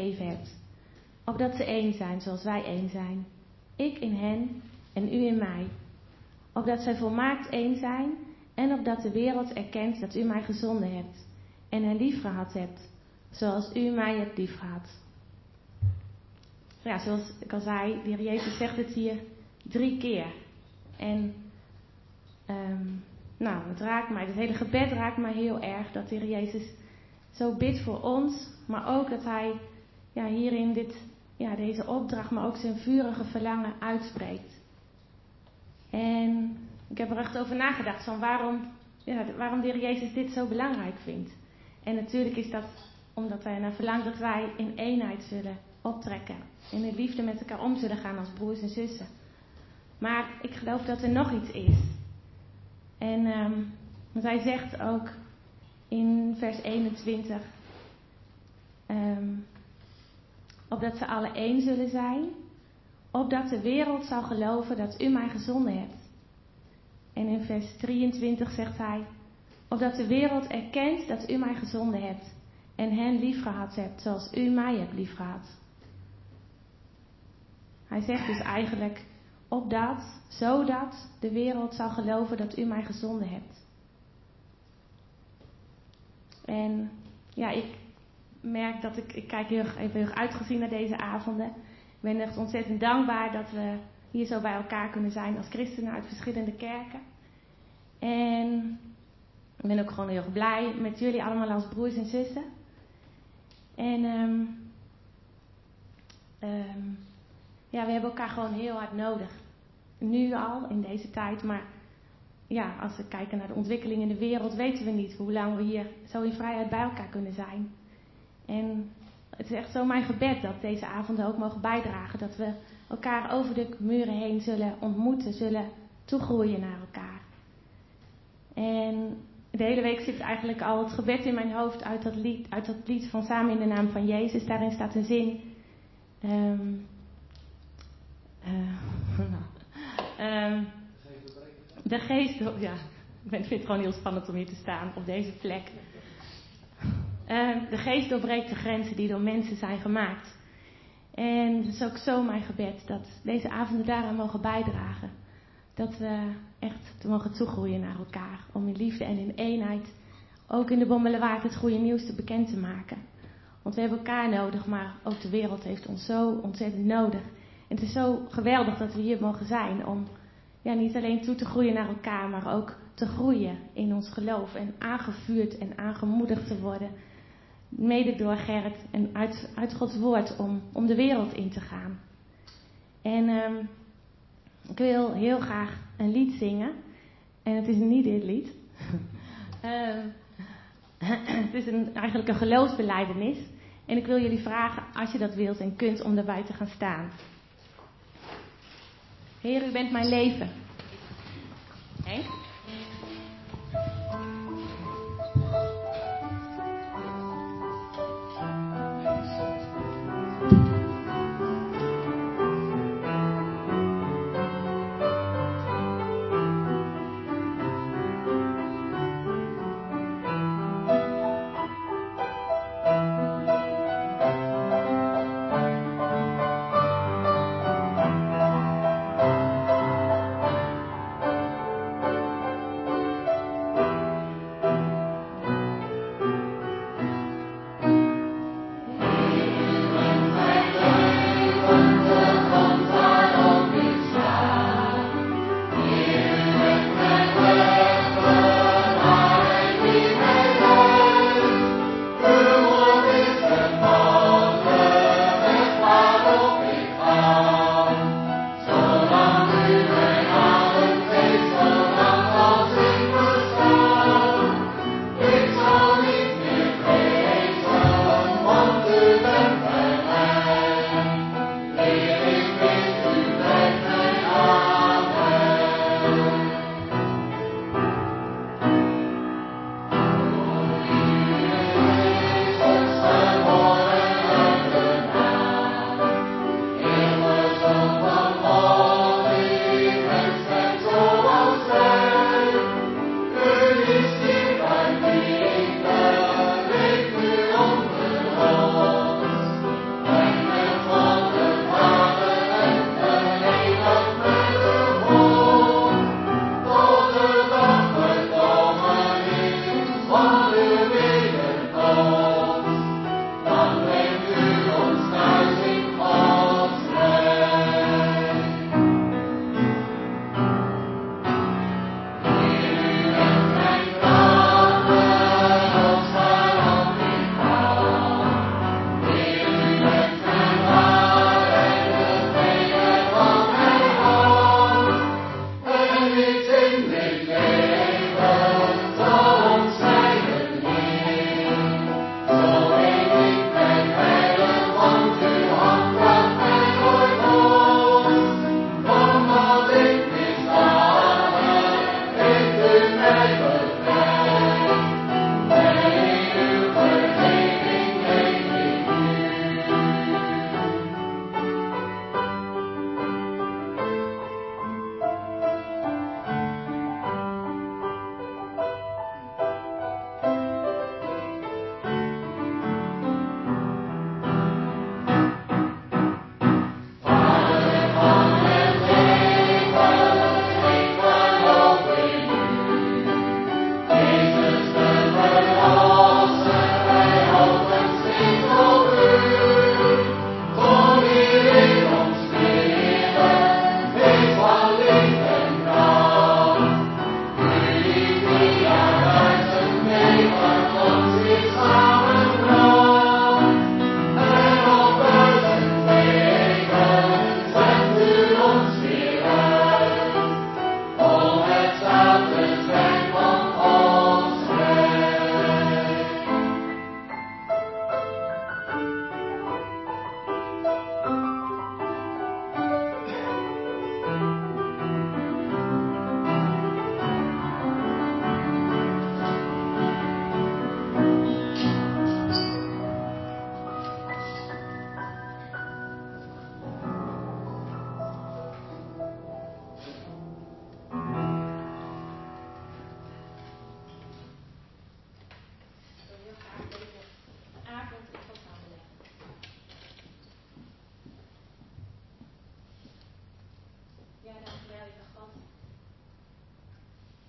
gegeven hebt. Opdat ze één zijn zoals wij één zijn. Ik in hen en u in mij. Opdat zij volmaakt één zijn en opdat de wereld erkent dat u mij gezonden hebt en hen liefgehad hebt, zoals u mij hebt liefgehad. Ja, zoals ik al zei, de Heer Jezus zegt het hier 3 keer. En het raakt mij, het hele gebed raakt mij heel erg, dat de Heer Jezus zo bidt voor ons, maar ook dat hij hierin deze opdracht, maar ook zijn vurige verlangen uitspreekt. En ik heb er echt over nagedacht van waarom de Heer Jezus dit zo belangrijk vindt. En natuurlijk is dat omdat hij ernaar verlangt dat wij in eenheid zullen optrekken. En in liefde met elkaar om zullen gaan als broers en zussen. Maar ik geloof dat er nog iets is. En want hij zegt ook in vers 21... opdat ze alle één zullen zijn, opdat de wereld zal geloven dat u mij gezonden hebt. En in vers 23 zegt hij, opdat de wereld erkent dat u mij gezonden hebt en hen liefgehad hebt zoals u mij hebt liefgehad. Hij zegt dus eigenlijk, zodat de wereld zal geloven dat u mij gezonden hebt. En ik merk dat ik kijk heel erg uitgezien naar deze avonden. Ik ben echt ontzettend dankbaar dat we hier zo bij elkaar kunnen zijn als christenen uit verschillende kerken. En ik ben ook gewoon heel erg blij met jullie allemaal als broers en zussen. En we hebben elkaar gewoon heel hard nodig. Nu al, in deze tijd, maar als we kijken naar de ontwikkeling in de wereld, weten we niet hoe lang we hier zo in vrijheid bij elkaar kunnen zijn. En het is echt zo mijn gebed dat deze avonden ook mogen bijdragen. Dat we elkaar over de muren heen zullen ontmoeten, zullen toegroeien naar elkaar. En de hele week zit eigenlijk al het gebed in mijn hoofd uit dat lied van Samen in de naam van Jezus. Daarin staat een zin. De geest, ik vind het gewoon heel spannend om hier te staan op deze plek. De geest doorbreekt de grenzen die door mensen zijn gemaakt. En het is ook zo mijn gebed dat deze avonden daaraan mogen bijdragen. Dat we echt mogen toegroeien naar elkaar. Om in liefde en in eenheid ook in de Bommelerwaard het goede nieuws te bekend te maken. Want we hebben elkaar nodig, maar ook de wereld heeft ons zo ontzettend nodig. En het is zo geweldig dat we hier mogen zijn om niet alleen toe te groeien naar elkaar, maar ook te groeien in ons geloof. En aangevuurd en aangemoedigd te worden. Mede door Gerrit en uit Gods woord om de wereld in te gaan. En ik wil heel graag een lied zingen. En het is niet dit lied. Het is eigenlijk een geloofsbelijdenis. En ik wil jullie vragen, als je dat wilt en kunt, om daarbij te gaan staan. Heer, u bent mijn leven. Henk?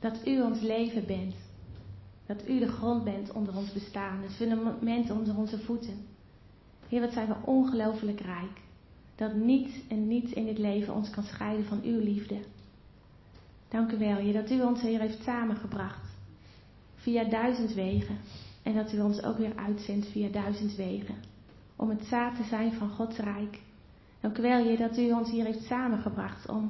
dat u ons leven bent. Dat u de grond bent onder ons bestaan, het fundament onder onze voeten. Heer, wat zijn we ongelooflijk rijk. Dat niets en niets in dit leven ons kan scheiden van uw liefde. Dank u wel, Heer, dat u ons hier heeft samengebracht. Via 1000 wegen. En dat u ons ook weer uitzendt via 1000 wegen. Om het zaad te zijn van Gods rijk. Dank u wel, Heer, dat u ons hier heeft samengebracht om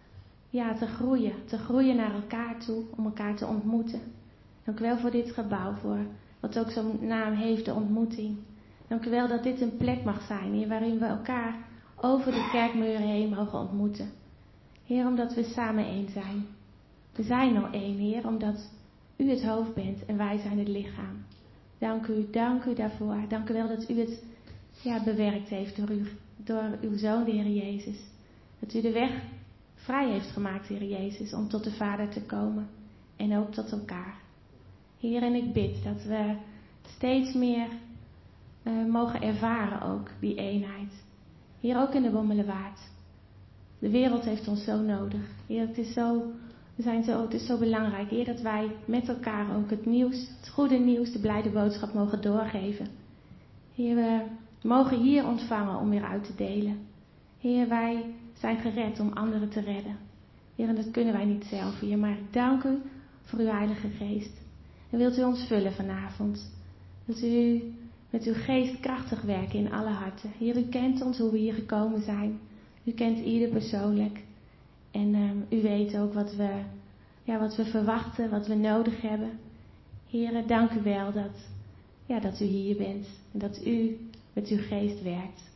te groeien naar elkaar toe, om elkaar te ontmoeten. Dank u wel voor dit gebouw, voor wat ook zo'n naam heeft, de ontmoeting. Dank u wel dat dit een plek mag zijn, Heer, waarin we elkaar over de kerkmuren heen mogen ontmoeten. Heer, omdat we samen één zijn. We zijn al één, Heer, omdat u het hoofd bent en wij zijn het lichaam. Dank u daarvoor. Dank u wel dat u het bewerkt heeft door uw Zoon, de Heer Jezus. Dat u de weg vrij heeft gemaakt, Heer Jezus, om tot de Vader te komen. En ook tot elkaar. Heer, en ik bid dat we steeds meer mogen ervaren ook, die eenheid. Hier ook in de Bommelerwaard. De wereld heeft ons zo nodig. Heer, het is zo belangrijk, Heer, dat wij met elkaar ook het nieuws, het goede nieuws, de blijde boodschap mogen doorgeven. Heer, we mogen hier ontvangen om weer uit te delen. Heer, wij zijn gered om anderen te redden. Heer, en dat kunnen wij niet zelf, Heer, maar ik dank u voor uw Heilige Geest. En wilt u ons vullen vanavond. Wilt u met uw geest krachtig werken in alle harten. Heer, u kent ons, hoe we hier gekomen zijn. U kent ieder persoonlijk. En u weet ook wat we verwachten, wat we nodig hebben. Heer, dank u wel dat u hier bent. En dat u met uw geest werkt.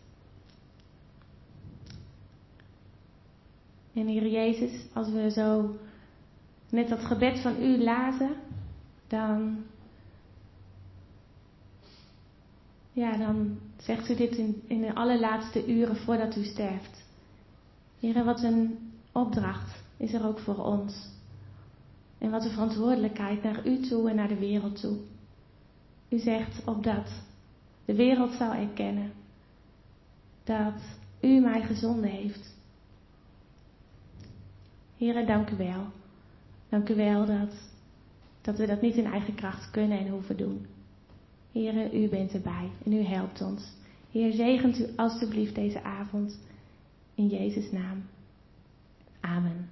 En Heer Jezus, als we zo net dat gebed van u lazen, dan zegt u dit in de allerlaatste uren voordat u sterft. Heer, wat een opdracht is er ook voor ons. En wat een verantwoordelijkheid naar u toe en naar de wereld toe. U zegt opdat de wereld zal erkennen dat u mij gezonden heeft. Heer, dank u wel. Dank u wel dat we dat niet in eigen kracht kunnen en hoeven doen. Heer, u bent erbij en u helpt ons. Heer, zegent u alstublieft deze avond. In Jezus' naam. Amen.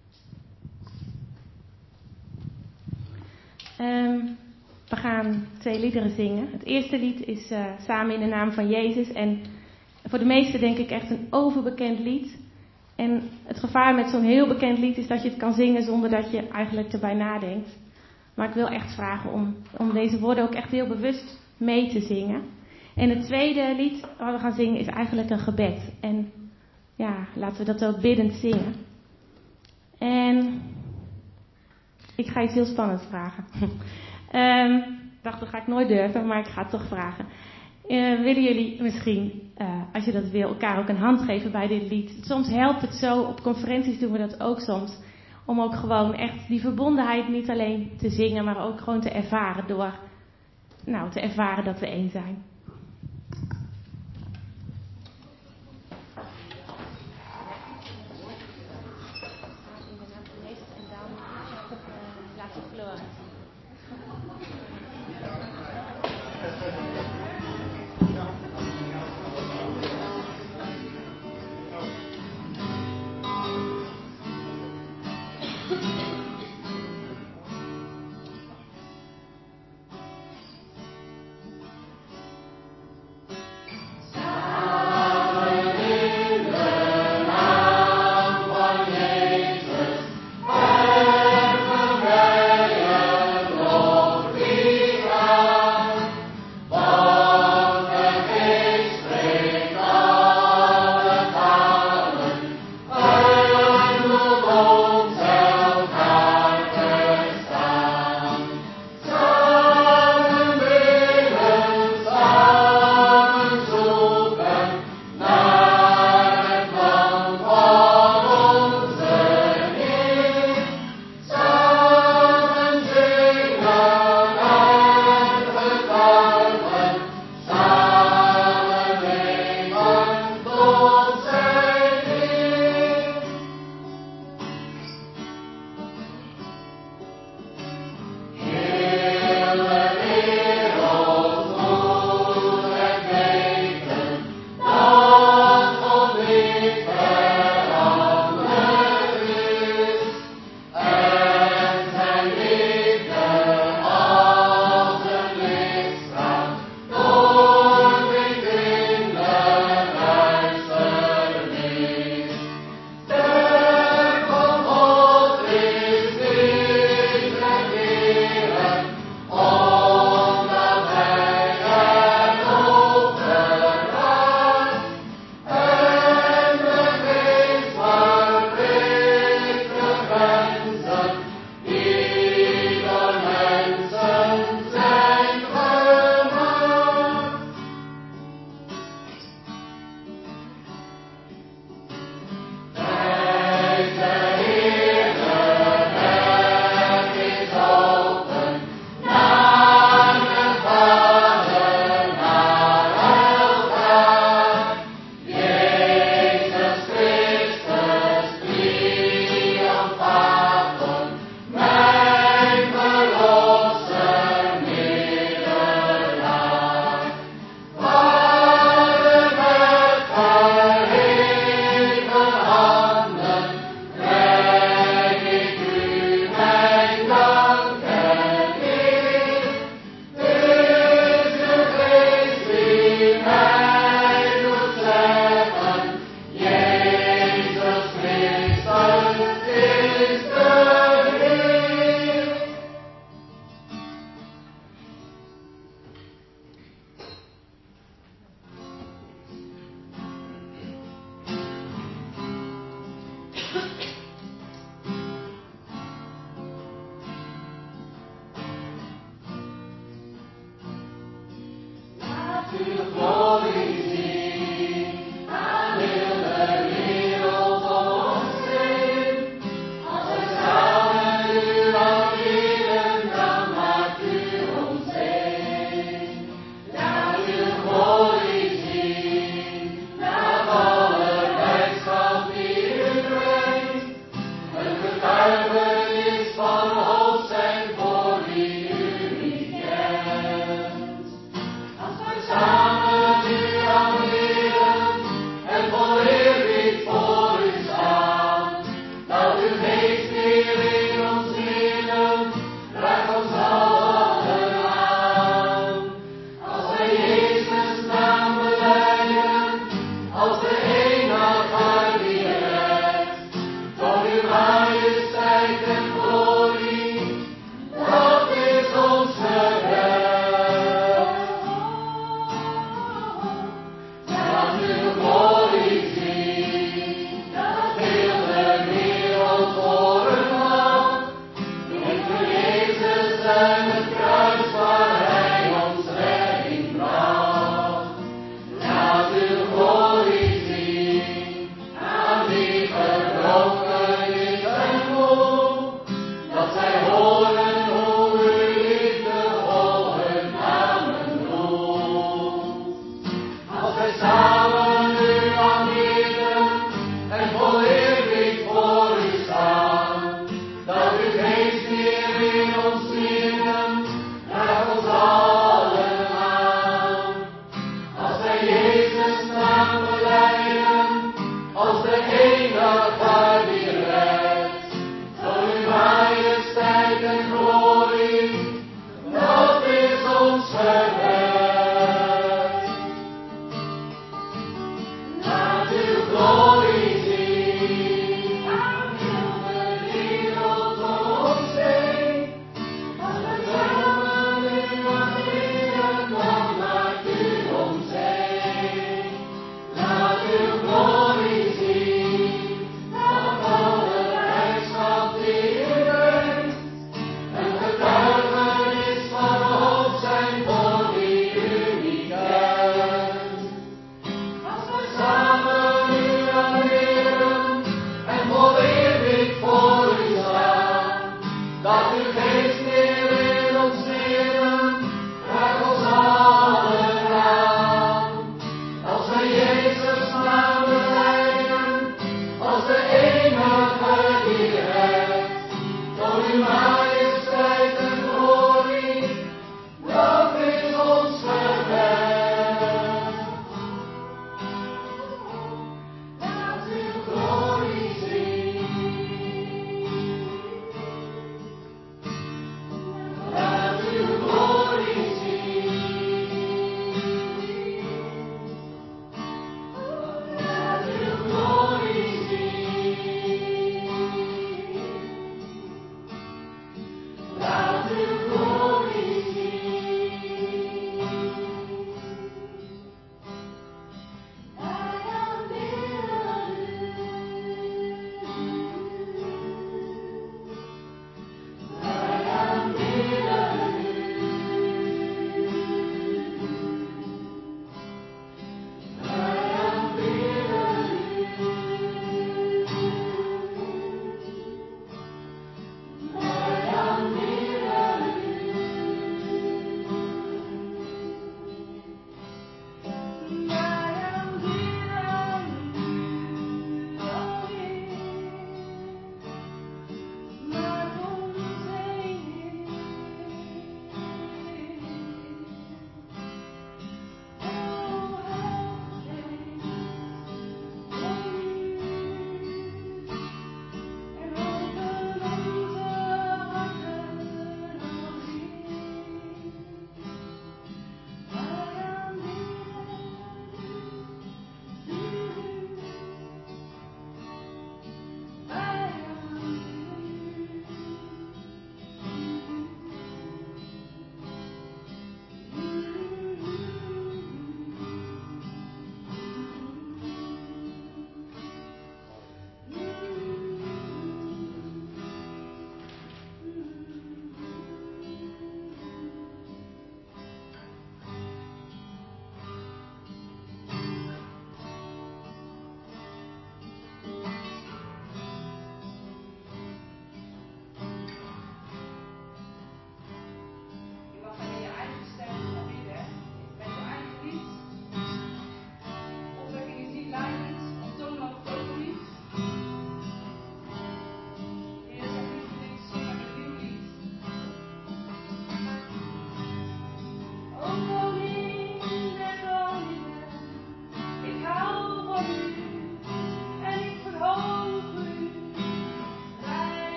We gaan 2 liederen zingen. Het eerste lied is Samen in de naam van Jezus. En voor de meesten denk ik echt een overbekend lied. En het gevaar met zo'n heel bekend lied is dat je het kan zingen zonder dat je eigenlijk erbij nadenkt. Maar ik wil echt vragen om deze woorden ook echt heel bewust mee te zingen. En het tweede lied wat we gaan zingen is eigenlijk een gebed. En laten we dat ook biddend zingen. En ik ga iets heel spannends vragen. Ik dacht, dat ga ik nooit durven, maar ik ga het toch vragen. Willen jullie misschien, als je dat wil, elkaar ook een hand geven bij dit lied? Soms helpt het zo, op conferenties doen we dat ook soms. Om ook gewoon echt die verbondenheid niet alleen te zingen, maar ook gewoon te ervaren door te ervaren dat we één zijn.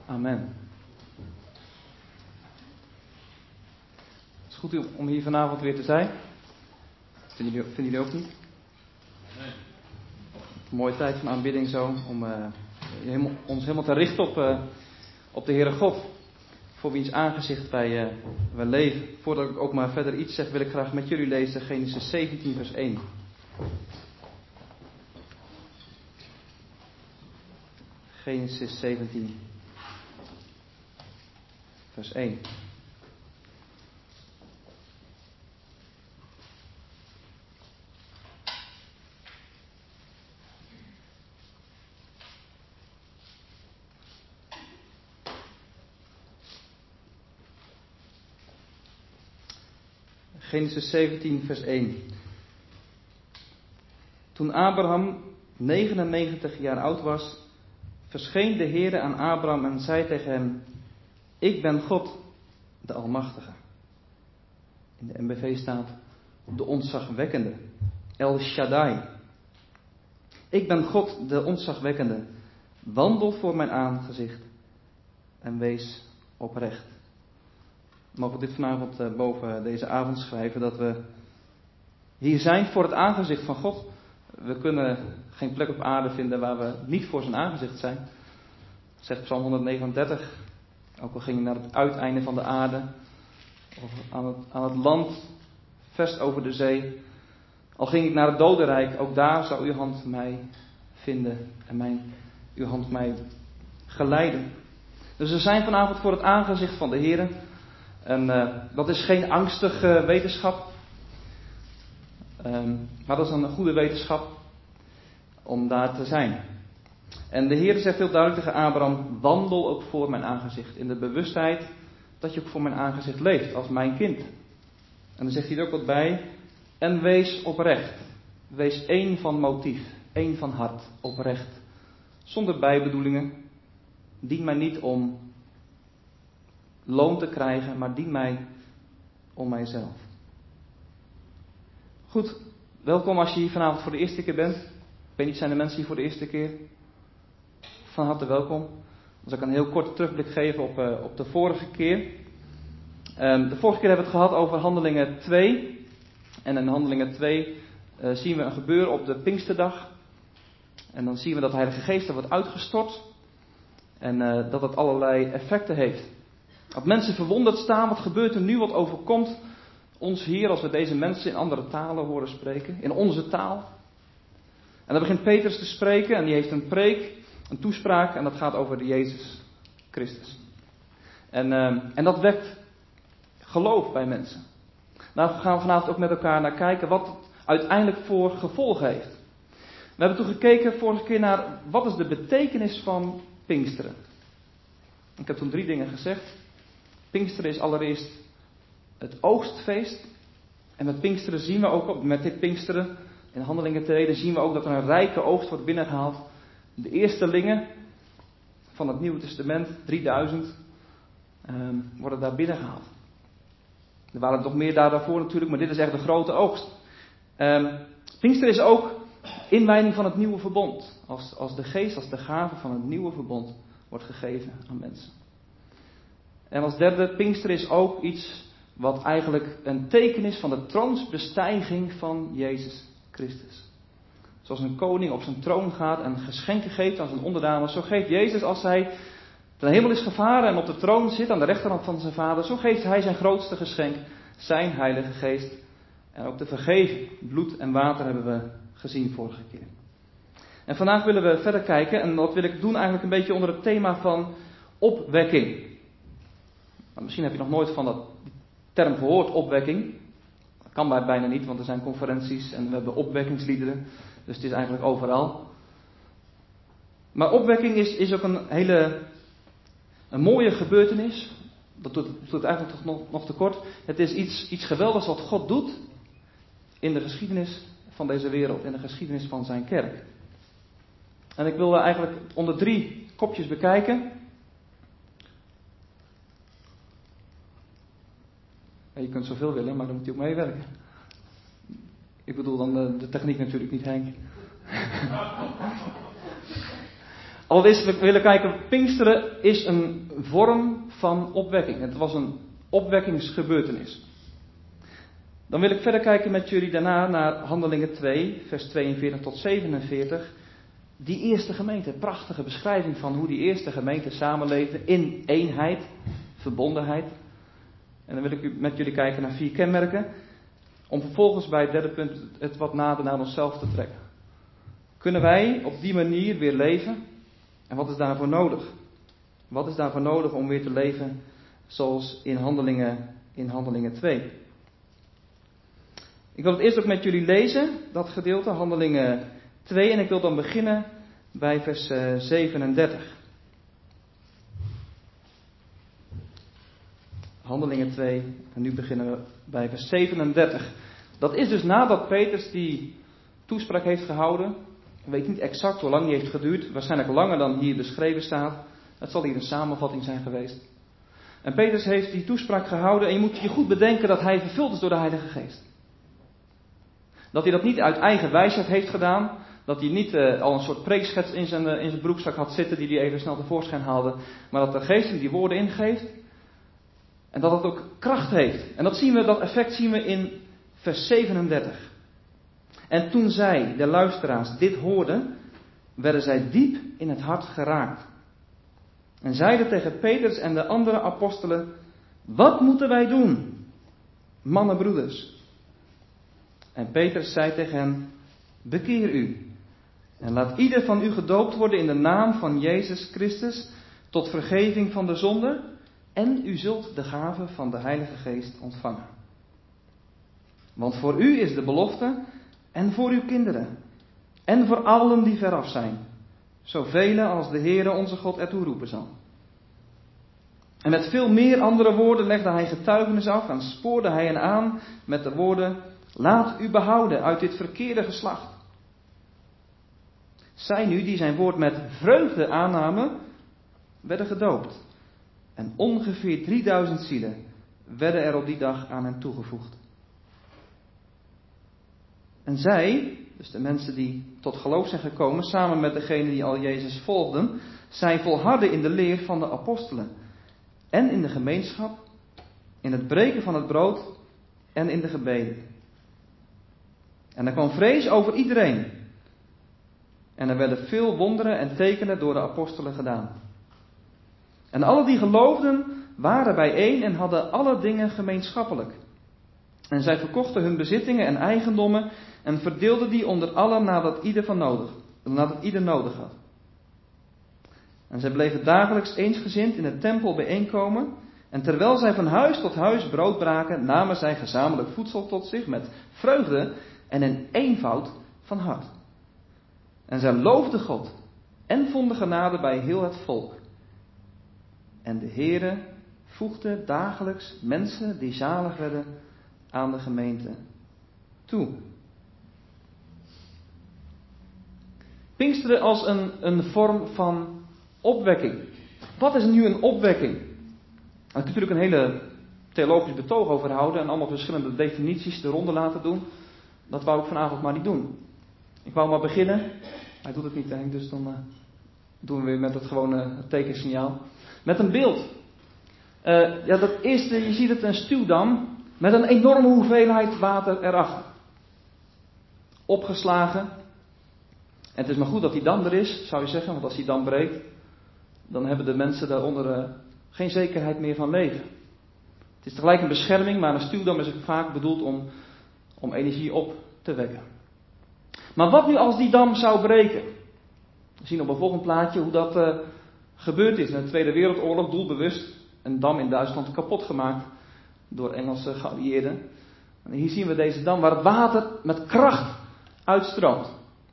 Amen. Het is goed om hier vanavond weer te zijn. Vinden jullie ook niet? Nee. Een mooie tijd van aanbidding zo, om ons helemaal te richten op de Heere God. Voor wiens aangezicht wij leven. Voordat ik ook maar verder iets zeg, wil ik graag met jullie lezen Genesis 17 vers 1. Genesis 17 vers 1. Genesis 17 vers 1. Toen Abraham 99 jaar oud was, verscheen de Heere aan Abraham en zei tegen hem: Ik ben God, de Almachtige. In de NBV staat de ontzagwekkende, El Shaddai. Ik ben God, de ontzagwekkende. Wandel voor mijn aangezicht en wees oprecht. Mogen we dit vanavond boven deze avond schrijven, dat we hier zijn voor het aangezicht van God. We kunnen geen plek op aarde vinden waar we niet voor zijn aangezicht zijn. Zegt Psalm 139. Ook al ging je naar het uiteinde van de aarde, of aan het land, vers over de zee. Al ging ik naar het dodenrijk, ook daar zou uw hand mij vinden en uw hand mij geleiden. Dus we zijn vanavond voor het aangezicht van de Heer. En dat is geen angstige wetenschap. Maar dat is een goede wetenschap om daar te zijn. En de Heer zegt heel duidelijk tegen Abraham: wandel ook voor mijn aangezicht. In de bewustheid dat je ook voor mijn aangezicht leeft als mijn kind. En dan zegt hij er ook wat bij. En wees oprecht. Wees één van motief. Één van hart. Oprecht. Zonder bijbedoelingen. Dien mij niet om loon te krijgen, maar dien mij om mijzelf. Goed, welkom als je hier vanavond voor de eerste keer bent. Ik weet niet, zijn er mensen hier voor de eerste keer? Van harte welkom. Dus ik kan een heel korte terugblik geven op de vorige keer. De vorige keer hebben we het gehad over Handelingen 2. En in Handelingen 2 zien we een gebeuren op de Pinksterdag. En dan zien we dat de Heilige Geest er wordt uitgestort. En dat het allerlei effecten heeft. Dat mensen verwonderd staan, wat gebeurt er nu, wat overkomt ons hier als we deze mensen in andere talen horen spreken, in onze taal. En dan begint Petrus te spreken en die heeft een preek, een toespraak en dat gaat over de Jezus Christus. En dat wekt geloof bij mensen. Daar gaan we vanavond ook met elkaar naar kijken wat het uiteindelijk voor gevolgen heeft. We hebben toen gekeken vorige keer naar wat is de betekenis van Pinksteren. Ik heb toen 3 dingen gezegd. Pinksteren is allereerst het oogstfeest. En met Pinksteren zien we ook, met dit Pinksteren, in Handelingen 2, zien we ook dat er een rijke oogst wordt binnengehaald. De eerstelingen van het Nieuwe Testament, 3000, worden daar binnengehaald. Er waren nog meer daarvoor natuurlijk, maar dit is echt de grote oogst. Pinksteren is ook inwijding van het nieuwe verbond. Als de geest, als de gave van het nieuwe verbond wordt gegeven aan mensen. En als derde, Pinksteren is ook iets wat eigenlijk een teken is van de troonsbestijging van Jezus Christus. Zoals een koning op zijn troon gaat en geschenken geeft aan zijn onderdanen, zo geeft Jezus als hij ten hemel is gevaren en op de troon zit aan de rechterhand van zijn Vader, zo geeft hij zijn grootste geschenk, zijn Heilige Geest. En ook de vergeving, bloed en water hebben we gezien vorige keer. En vandaag willen we verder kijken en dat wil ik doen eigenlijk een beetje onder het thema van opwekking. Maar misschien heb je nog nooit van dat term gehoord, opwekking. Dat kan bijna niet, want er zijn conferenties en we hebben opwekkingsliederen. Dus het is eigenlijk overal. Maar opwekking is ook een mooie gebeurtenis. Dat doet eigenlijk toch nog te kort. Het is iets geweldigs wat God doet in de geschiedenis van deze wereld, in de geschiedenis van zijn kerk. En ik wil eigenlijk onder 3 kopjes bekijken. En je kunt zoveel willen, maar dan moet je ook meewerken. Ik bedoel dan de techniek natuurlijk, niet Henk. Allereerst we willen kijken, Pinksteren is een vorm van opwekking. Het was een opwekkingsgebeurtenis. Dan wil ik verder kijken met jullie daarna naar Handelingen 2, vers 42 tot 47. Die eerste gemeente, prachtige beschrijving van hoe die eerste gemeente samenleefde in eenheid, verbondenheid. En dan wil ik met jullie kijken naar 4 kenmerken. Om vervolgens bij het derde punt het wat nader naar onszelf te trekken. Kunnen wij op die manier weer leven? En wat is daarvoor nodig? Wat is daarvoor nodig om weer te leven zoals in Handelingen 2? Ik wil het eerst ook met jullie lezen, dat gedeelte, Handelingen 2. En ik wil dan beginnen bij vers 37. Handelingen 2, en nu beginnen we bij vers 37. Dat is dus nadat Petrus die toespraak heeft gehouden. Ik weet niet exact hoe lang die heeft geduurd. Waarschijnlijk langer dan hier beschreven staat. Het zal hier een samenvatting zijn geweest. En Petrus heeft die toespraak gehouden. En je moet je goed bedenken dat hij vervuld is door de Heilige Geest. Dat hij dat niet uit eigen wijsheid heeft gedaan. Dat hij niet al een soort preekschets in zijn broekzak had zitten die hij even snel tevoorschijn haalde. Maar dat de Geest hem die woorden ingeeft. En dat het ook kracht heeft. En dat effect zien we in vers 37. En toen zij, de luisteraars, dit hoorden, werden zij diep in het hart geraakt. En zeiden tegen Petrus en de andere apostelen: wat moeten wij doen, mannenbroeders? En Petrus zei tegen hen: bekeer u. En laat ieder van u gedoopt worden in de naam van Jezus Christus tot vergeving van de zonde. En u zult de gave van de Heilige Geest ontvangen. Want voor u is de belofte, en voor uw kinderen, en voor allen die veraf zijn, zoveel als de Heere onze God ertoe roepen zal. En met veel meer andere woorden legde hij getuigenis af en spoorde hij hen aan met de woorden: laat u behouden uit dit verkeerde geslacht. Zij nu die zijn woord met vreugde aannamen, werden gedoopt. En ongeveer 3000 zielen werden er op die dag aan hen toegevoegd. En zij, dus de mensen die tot geloof zijn gekomen, samen met degenen die al Jezus volgden, zij volharden in de leer van de apostelen. En in de gemeenschap, in het breken van het brood en in de gebeden. En er kwam vrees over iedereen. En er werden veel wonderen en tekenen door de apostelen gedaan. En alle die geloofden waren bijeen en hadden alle dingen gemeenschappelijk. En zij verkochten hun bezittingen en eigendommen en verdeelden die onder allen nadat ieder nodig had. En zij bleven dagelijks eensgezind in de tempel bijeenkomen. En terwijl zij van huis tot huis brood braken, namen zij gezamenlijk voedsel tot zich met vreugde en een eenvoud van hart. En zij loofden God en vonden genade bij heel het volk. En de Heere voegde dagelijks mensen die zalig werden aan de gemeente toe. Pinksteren als een vorm van opwekking. Wat is nu een opwekking? Daar kun je natuurlijk een hele theologisch betoog over houden en allemaal verschillende definities de ronde laten doen. Dat wou ik vanavond maar niet doen. Ik wou maar beginnen. Hij doet het niet, Henk, dus dan doen we weer met het gewone tekensignaal. Met een beeld. Dat eerste, je ziet het, een stuwdam met een enorme hoeveelheid water erachter. Opgeslagen. En het is maar goed dat die dam er is, zou je zeggen, want als die dam breekt, dan hebben de mensen daaronder geen zekerheid meer van leven. Het is tegelijk een bescherming, maar een stuwdam is ook vaak bedoeld om energie op te wekken. Maar wat nu als die dam zou breken? We zien op een volgend plaatje hoe dat gebeurd is in de Tweede Wereldoorlog, doelbewust een dam in Duitsland kapot gemaakt door Engelse geallieerden. En hier zien we deze dam waar het water met kracht uitstroomt.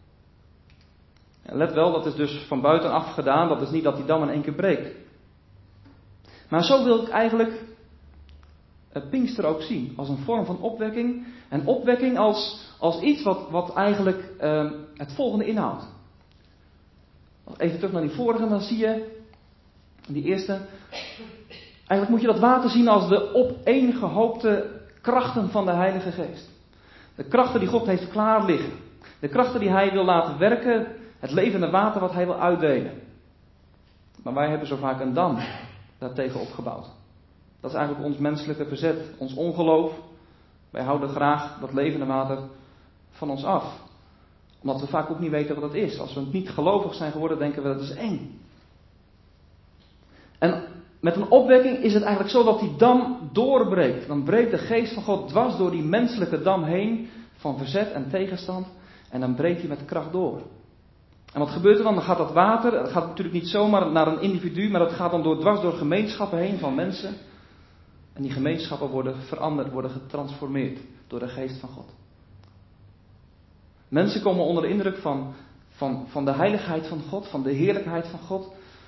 En let wel, dat is dus van buitenaf gedaan, dat is niet dat die dam in één keer breekt. Maar zo wil ik eigenlijk het Pinkster ook zien, als een vorm van opwekking. En opwekking als iets wat eigenlijk het volgende inhoudt. Even terug naar die vorige, dan zie je, die eerste. Eigenlijk moet je dat water zien als de opeengehoopte krachten van de Heilige Geest. De krachten die God heeft klaar liggen. De krachten die Hij wil laten werken, het levende water wat Hij wil uitdelen. Maar wij hebben zo vaak een dam daartegen opgebouwd. Dat is eigenlijk ons menselijke verzet, ons ongeloof. Wij houden graag dat levende water van ons af. Omdat we vaak ook niet weten wat het is. Als we niet gelovig zijn geworden, denken we dat is eng. En met een opwekking is het eigenlijk zo dat die dam doorbreekt. Dan breekt de geest van God dwars door die menselijke dam heen van verzet en tegenstand. En dan breekt hij met kracht door. En wat gebeurt er dan? Dan gaat dat water, dat gaat natuurlijk niet zomaar naar een individu, maar dat gaat dan dwars door gemeenschappen heen van mensen. En die gemeenschappen worden veranderd, worden getransformeerd door de geest van God. Mensen komen onder de indruk van de heiligheid van God, van de heerlijkheid van God.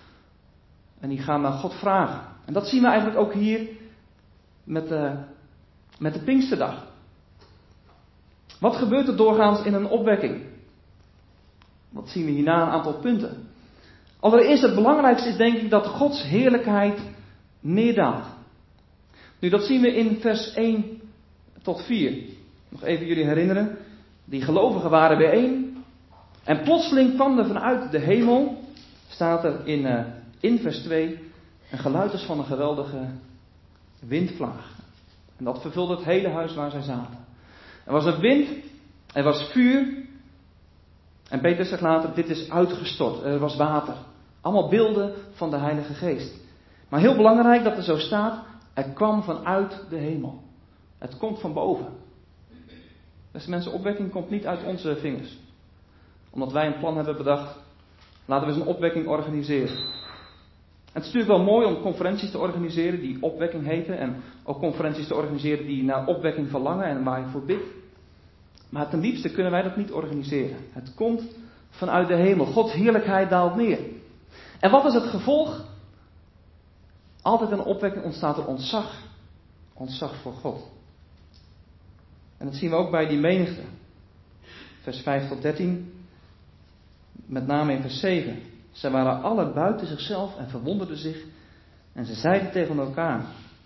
En die gaan naar God vragen. En dat zien we eigenlijk ook hier met de Pinksterdag. Wat gebeurt er doorgaans in een opwekking? Wat zien we hierna? Een aantal punten. Allereerst het belangrijkste is denk ik dat Gods heerlijkheid neerdaalt. Nu dat zien we in vers 1 tot 4. Nog even jullie herinneren. Die gelovigen waren bijeen. En plotseling kwam er vanuit de hemel, staat er in vers 2, een geluid als van een geweldige windvlaag. En dat vervulde het hele huis waar zij zaten. Er was een wind, er was vuur. En Peter zegt later, dit is uitgestort, er was water. Allemaal beelden van de Heilige Geest. Maar heel belangrijk dat er zo staat, er kwam vanuit de hemel. Het komt van boven. Dus mensen, opwekking komt niet uit onze vingers. Omdat wij een plan hebben bedacht, laten we eens een opwekking organiseren. En het is natuurlijk wel mooi om conferenties te organiseren die opwekking heten. En ook conferenties te organiseren die naar opwekking verlangen en waar je voor bidt. Maar ten liefste kunnen wij dat niet organiseren. Het komt vanuit de hemel. Gods heerlijkheid daalt neer. En wat is het gevolg? Altijd in een opwekking ontstaat er ontzag. Ontzag voor God. En dat zien we ook bij die menigte. Vers 5 tot 13. Met name in vers 7. Zij waren allen buiten zichzelf en verwonderden zich. En ze zeiden tegen elkaar.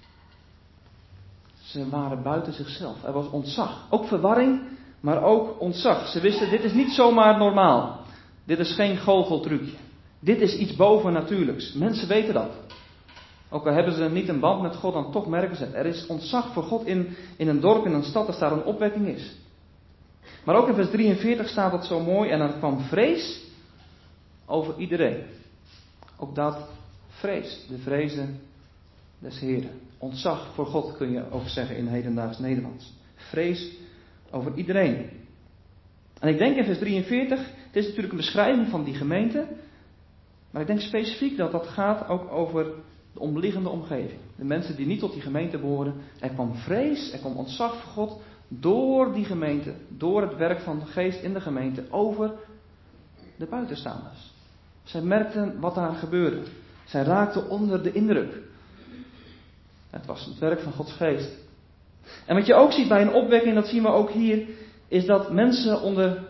Ze waren buiten zichzelf. Er was ontzag. Ook verwarring, maar ook ontzag. Ze wisten, dit is niet zomaar normaal. Dit is geen goocheltrucje. Dit is iets bovennatuurlijks. Mensen weten dat. Ook al hebben ze niet een band met God, dan toch merken ze het. Er is ontzag voor God in een dorp, in een stad, als daar een opwekking is. Maar ook in vers 43 staat dat zo mooi. En er kwam vrees over iedereen. Ook dat vrees. De vrezen des Heren. Ontzag voor God kun je ook zeggen in hedendaags Nederlands. Vrees over iedereen. En ik denk in vers 43, het is natuurlijk een beschrijving van die gemeente. Maar ik denk specifiek dat dat gaat ook over de omliggende omgeving. De mensen die niet tot die gemeente behoren. Er kwam vrees, er kwam ontzag voor God door die gemeente. Door het werk van de geest in de gemeente over de buitenstaanders. Zij merkten wat daar gebeurde. Zij raakten onder de indruk. Het was het werk van Gods geest. En wat je ook ziet bij een opwekking, dat zien we ook hier, is dat mensen onder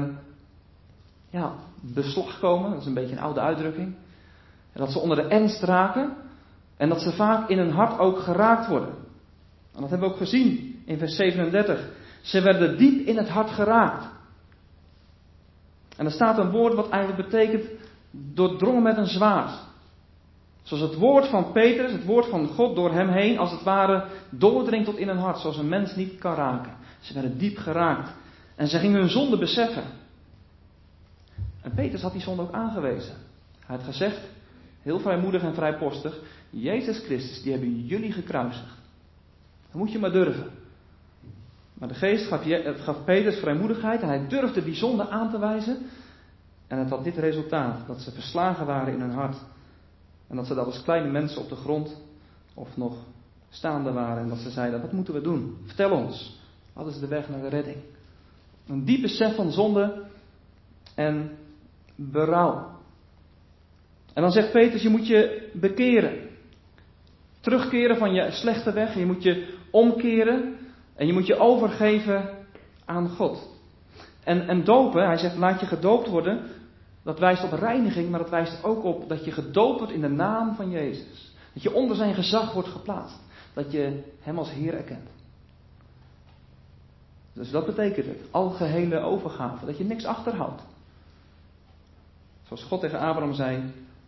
beslag komen. Dat is een beetje een oude uitdrukking. En dat ze onder de ernst raken. En dat ze vaak in hun hart ook geraakt worden. En dat hebben we ook gezien in vers 37. Ze werden diep in het hart geraakt. En er staat een woord wat eigenlijk betekent doordrongen met een zwaard. Zoals het woord van Petrus, het woord van God door hem heen, als het ware doordringt tot in hun hart. Zoals een mens niet kan raken. Ze werden diep geraakt. En ze gingen hun zonde beseffen. En Petrus had die zonde ook aangewezen. Hij had gezegd, heel vrijmoedig en vrijpostig, Jezus Christus, die hebben jullie gekruisigd. Dat moet je maar durven. Maar de geest gaf Petrus vrijmoedigheid en hij durfde die zonde aan te wijzen. En het had dit resultaat, dat ze verslagen waren in hun hart. En dat ze dat als kleine mensen op de grond of nog staande waren. En dat ze zeiden, wat moeten we doen? Vertel ons, wat is de weg naar de redding? Een diep besef van zonde en berouw. En dan zegt Petrus, je moet je bekeren. Terugkeren van je slechte weg. En je moet je omkeren. En je moet je overgeven aan God. En dopen, hij zegt, laat je gedoopt worden. Dat wijst op reiniging, maar dat wijst ook op dat je gedoopt wordt in de naam van Jezus. Dat je onder zijn gezag wordt geplaatst. Dat je hem als Heer erkent. Dus dat betekent het. Algehele overgave. Dat je niks achterhoudt. Zoals God tegen Abraham zei,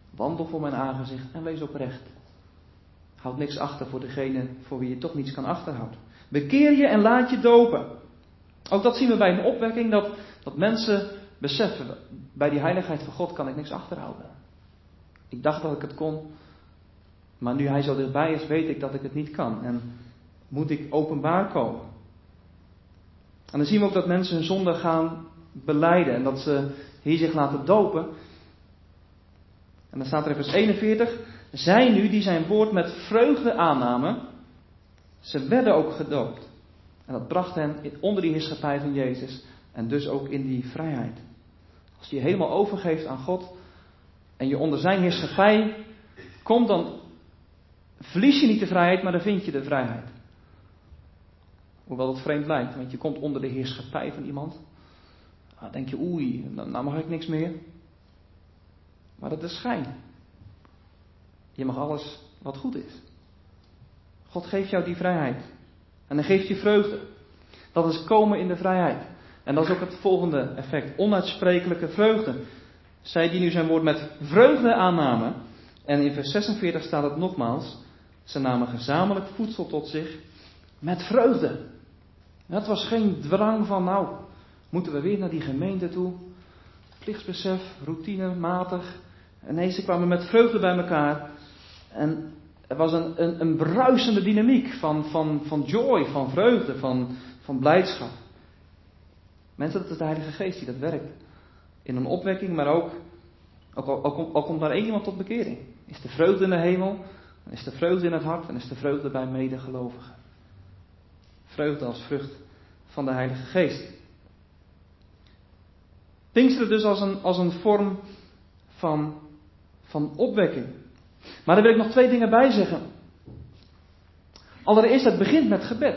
Wandel voor mijn aangezicht en wees oprecht. Houd niks achter voor degene voor wie je toch niets kan achterhouden. Bekeer je en laat je dopen. Ook dat zien we bij een opwekking, dat mensen beseffen, bij die heiligheid van God kan ik niks achterhouden. Ik dacht dat ik het kon, maar nu hij zo dichtbij is, weet ik dat ik het niet kan. En moet ik openbaar komen. En dan zien we ook dat mensen hun zonde gaan belijden en dat ze hier zich laten dopen. En dan staat er in vers 41, zij nu die zijn woord met vreugde aannamen, ze werden ook gedoopt. En dat bracht hen onder die heerschappij van Jezus en dus ook in die vrijheid. Als je je helemaal overgeeft aan God en je onder zijn heerschappij komt, dan verlies je niet de vrijheid, maar dan vind je de vrijheid. Hoewel dat vreemd lijkt, want je komt onder de heerschappij van iemand. Dan denk je, oei, nou mag ik niks meer. Maar dat is schijn. Je mag alles wat goed is. God geeft jou die vrijheid. En hij geeft je vreugde. Dat is komen in de vrijheid. En dat is ook het volgende effect. Onuitsprekelijke vreugde. Zij die nu zijn woord met vreugde aannamen. En in vers 46 staat het nogmaals. Ze namen gezamenlijk voedsel tot zich met vreugde. Het was geen drang van, moeten we weer naar die gemeente toe. Plichtsbesef, routine, matig. En nee, ze kwamen met vreugde bij elkaar. En er was een bruisende dynamiek van joy, van vreugde, van blijdschap. Mensen, dat is de Heilige Geest die dat werkt. In een opwekking, maar ook al komt maar één iemand tot bekering. Is de vreugde in de hemel, dan is de vreugde in het hart en is de vreugde bij medegelovigen. Vreugde als vrucht van de Heilige Geest. Pinksteren dus als een vorm van opwekking. Maar daar wil ik nog 2 dingen bij zeggen. Allereerst, het begint met gebed.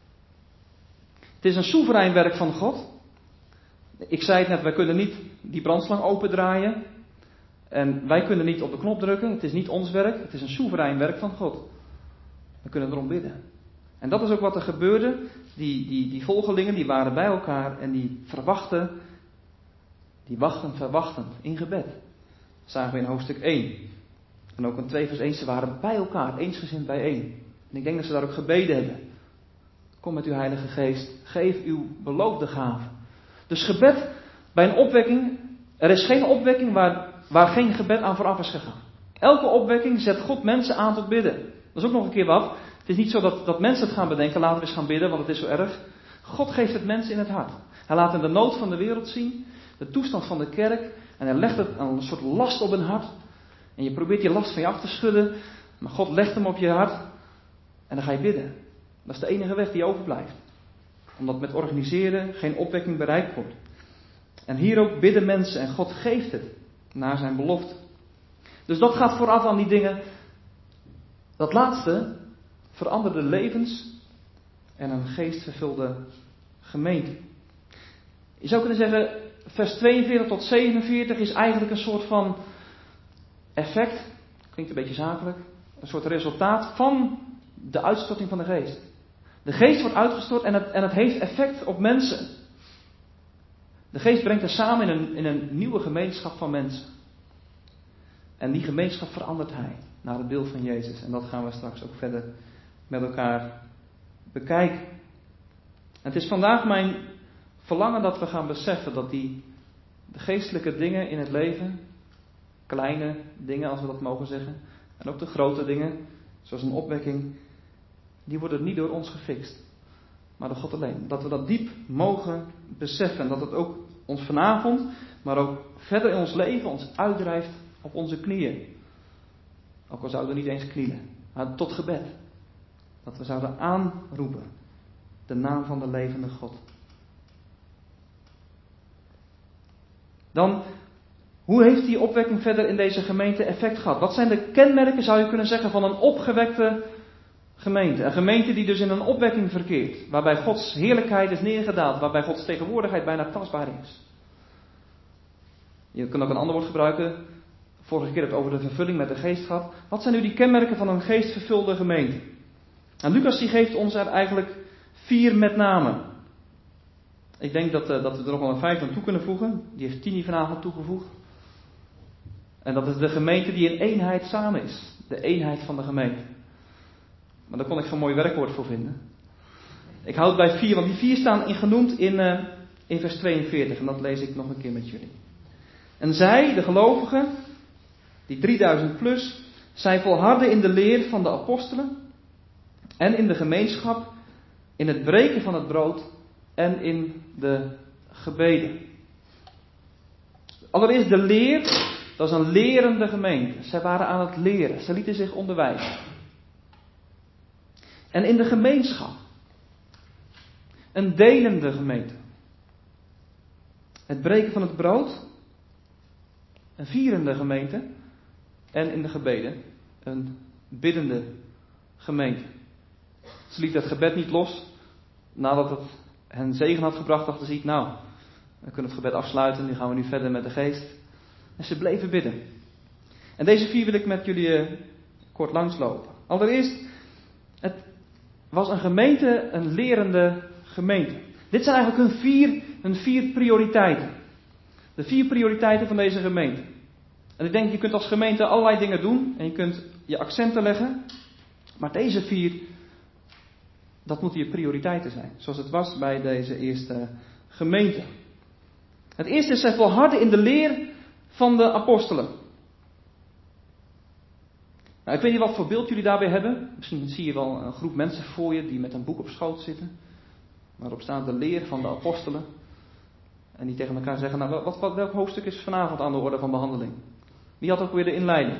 Het is een soeverein werk van God. Ik zei het net, wij kunnen niet die brandslang opendraaien. En wij kunnen niet op de knop drukken. Het is niet ons werk, het is een soeverein werk van God. We kunnen erom bidden. En dat is ook wat er gebeurde. Die volgelingen die waren bij elkaar en die verwachten. Die wachten verwachtend in gebed. Dat zagen we in hoofdstuk 1. En ook in 2 vers 1, ze waren bij elkaar, eensgezind bijeen. En ik denk dat ze daar ook gebeden hebben. Kom met uw Heilige Geest, geef uw beloofde gave. Dus gebed bij een opwekking, er is geen opwekking waar geen gebed aan vooraf is gegaan. Elke opwekking zet God mensen aan tot bidden. Dat is ook nog een keer wat. Het is niet zo dat mensen het gaan bedenken, laten we eens gaan bidden, want het is zo erg. God geeft het mensen in het hart. Hij laat hen de nood van de wereld zien, de toestand van de kerk, en hij legt het een soort last op hun hart. En je probeert die last van je af te schudden, maar God legt hem op je hart en dan ga je bidden. Dat is de enige weg die overblijft. Omdat met organiseren geen opwekking bereikt wordt. En hier ook bidden mensen en God geeft het naar zijn belofte. Dus dat gaat vooraf aan die dingen. Dat laatste veranderde levens en een geestvervulde gemeente. Je zou kunnen zeggen, vers 42 tot 47 is eigenlijk een soort van effect, klinkt een beetje zakelijk, een soort resultaat van de uitstorting van de geest. De geest wordt uitgestort en het heeft effect op mensen. De geest brengt hen samen in een nieuwe gemeenschap van mensen. En die gemeenschap verandert hij naar het beeld van Jezus. En dat gaan we straks ook verder met elkaar bekijken. En het is vandaag mijn verlangen dat we gaan beseffen dat de geestelijke dingen in het leven, kleine dingen als we dat mogen zeggen, en ook de grote dingen, zoals een opwekking, die worden niet door ons gefixt, maar door God alleen. Dat we dat diep mogen beseffen en dat het ook ons vanavond, maar ook verder in ons leven ons uitdrijft op onze knieën. Ook al zouden we niet eens knielen, maar tot gebed. Dat we zouden aanroepen de naam van de levende God. Dan, hoe heeft die opwekking verder in deze gemeente effect gehad? Wat zijn de kenmerken, zou je kunnen zeggen, van een opgewekte gemeente? Een gemeente die dus in een opwekking verkeert. Waarbij Gods heerlijkheid is neergedaald. Waarbij Gods tegenwoordigheid bijna tastbaar is. Je kunt ook een ander woord gebruiken. Vorige keer heb ik het over de vervulling met de geest gehad. Wat zijn nu die kenmerken van een geestvervulde gemeente? En Lucas die geeft ons er eigenlijk 4 met name. Ik denk dat we er nog wel een 5 aan toe kunnen voegen. Die heeft Tini vanavond toegevoegd. En dat is de gemeente die in eenheid samen is. De eenheid van de gemeente. Maar daar kon ik zo'n mooi werkwoord voor vinden. Ik houd bij 4, want die 4 staan genoemd in vers 42. En dat lees ik nog een keer met jullie. En zij, de gelovigen, die 3000 plus, zij volharden in de leer van de apostelen en in de gemeenschap, in het breken van het brood en in de gebeden. Allereerst de leer, dat is een lerende gemeente. Zij waren aan het leren, ze lieten zich onderwijzen. En in de gemeenschap, een delende gemeente. Het breken van het brood, een vierende gemeente. En in de gebeden, een biddende gemeente. Ze liet het gebed niet los. Nadat het hen zegen had gebracht, dachten ze, nou, we kunnen het gebed afsluiten. Nu gaan we nu verder met de geest. En ze bleven bidden. En deze 4 wil ik met jullie kort langslopen. Allereerst, het was een gemeente, een lerende gemeente. Dit zijn eigenlijk hun 4 prioriteiten. De 4 prioriteiten van deze gemeente. En ik denk, je kunt als gemeente allerlei dingen doen. En je kunt je accenten leggen. Maar deze 4, dat moeten je prioriteiten zijn. Zoals het was bij deze eerste gemeente. Het eerste is, zij volharden in de leer van de apostelen. Nou, ik weet niet wat voor beeld jullie daarbij hebben. Misschien zie je wel een groep mensen voor je die met een boek op schoot zitten. Waarop staat de leer van de apostelen. En die tegen elkaar zeggen, nou, welk hoofdstuk is vanavond aan de orde van behandeling? Wie had ook weer de inleiding?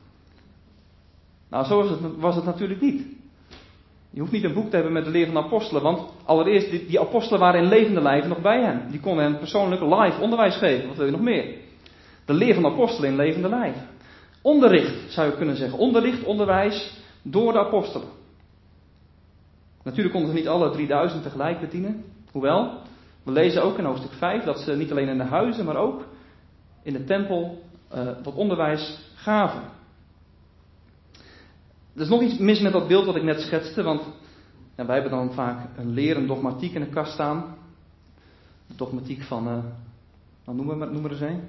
Nou, zo was het natuurlijk niet. Je hoeft niet een boek te hebben met de leer van de apostelen, want allereerst, die apostelen waren in levende lijven nog bij hen. Die konden hen persoonlijk live onderwijs geven. Wat wil je nog meer? De leer van de apostelen in levende lijven. Onderricht, zou je kunnen zeggen. Onderricht, onderwijs door de apostelen. Natuurlijk konden ze niet alle 3000 tegelijk bedienen. Hoewel, we lezen ook in hoofdstuk 5 dat ze niet alleen in de huizen, maar ook in de tempel dat onderwijs gaven. Er is nog iets mis met dat beeld wat ik net schetste, want ja, wij hebben dan vaak een leer, een dogmatiek in de kast staan. De dogmatiek van, noem er eens een.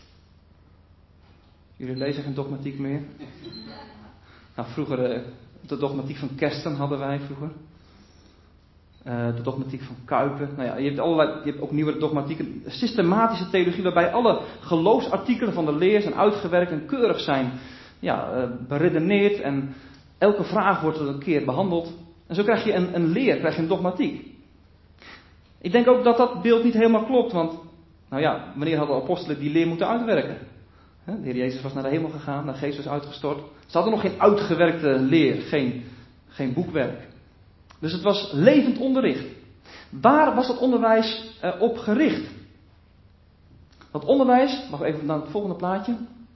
Jullie lezen geen dogmatiek meer? Nou, vroeger, de dogmatiek van Kersten hadden wij vroeger. De dogmatiek van Kuipen. Nou ja, je hebt ook nieuwe dogmatieken. Systematische theologie waarbij alle geloofsartikelen van de leer zijn uitgewerkt en keurig zijn beredeneerd. En elke vraag wordt er een keer behandeld. En zo krijg je een leer, krijg je een dogmatiek. Ik denk ook dat dat beeld niet helemaal klopt. Want, nou ja, wanneer hadden de apostelen die leer moeten uitwerken? De Heer Jezus was naar de hemel gegaan, de Geest was uitgestort. Ze hadden nog geen uitgewerkte leer, geen boekwerk. Dus het was levend onderricht. Waar was dat onderwijs op gericht? Dat onderwijs, mag even naar het volgende plaatje.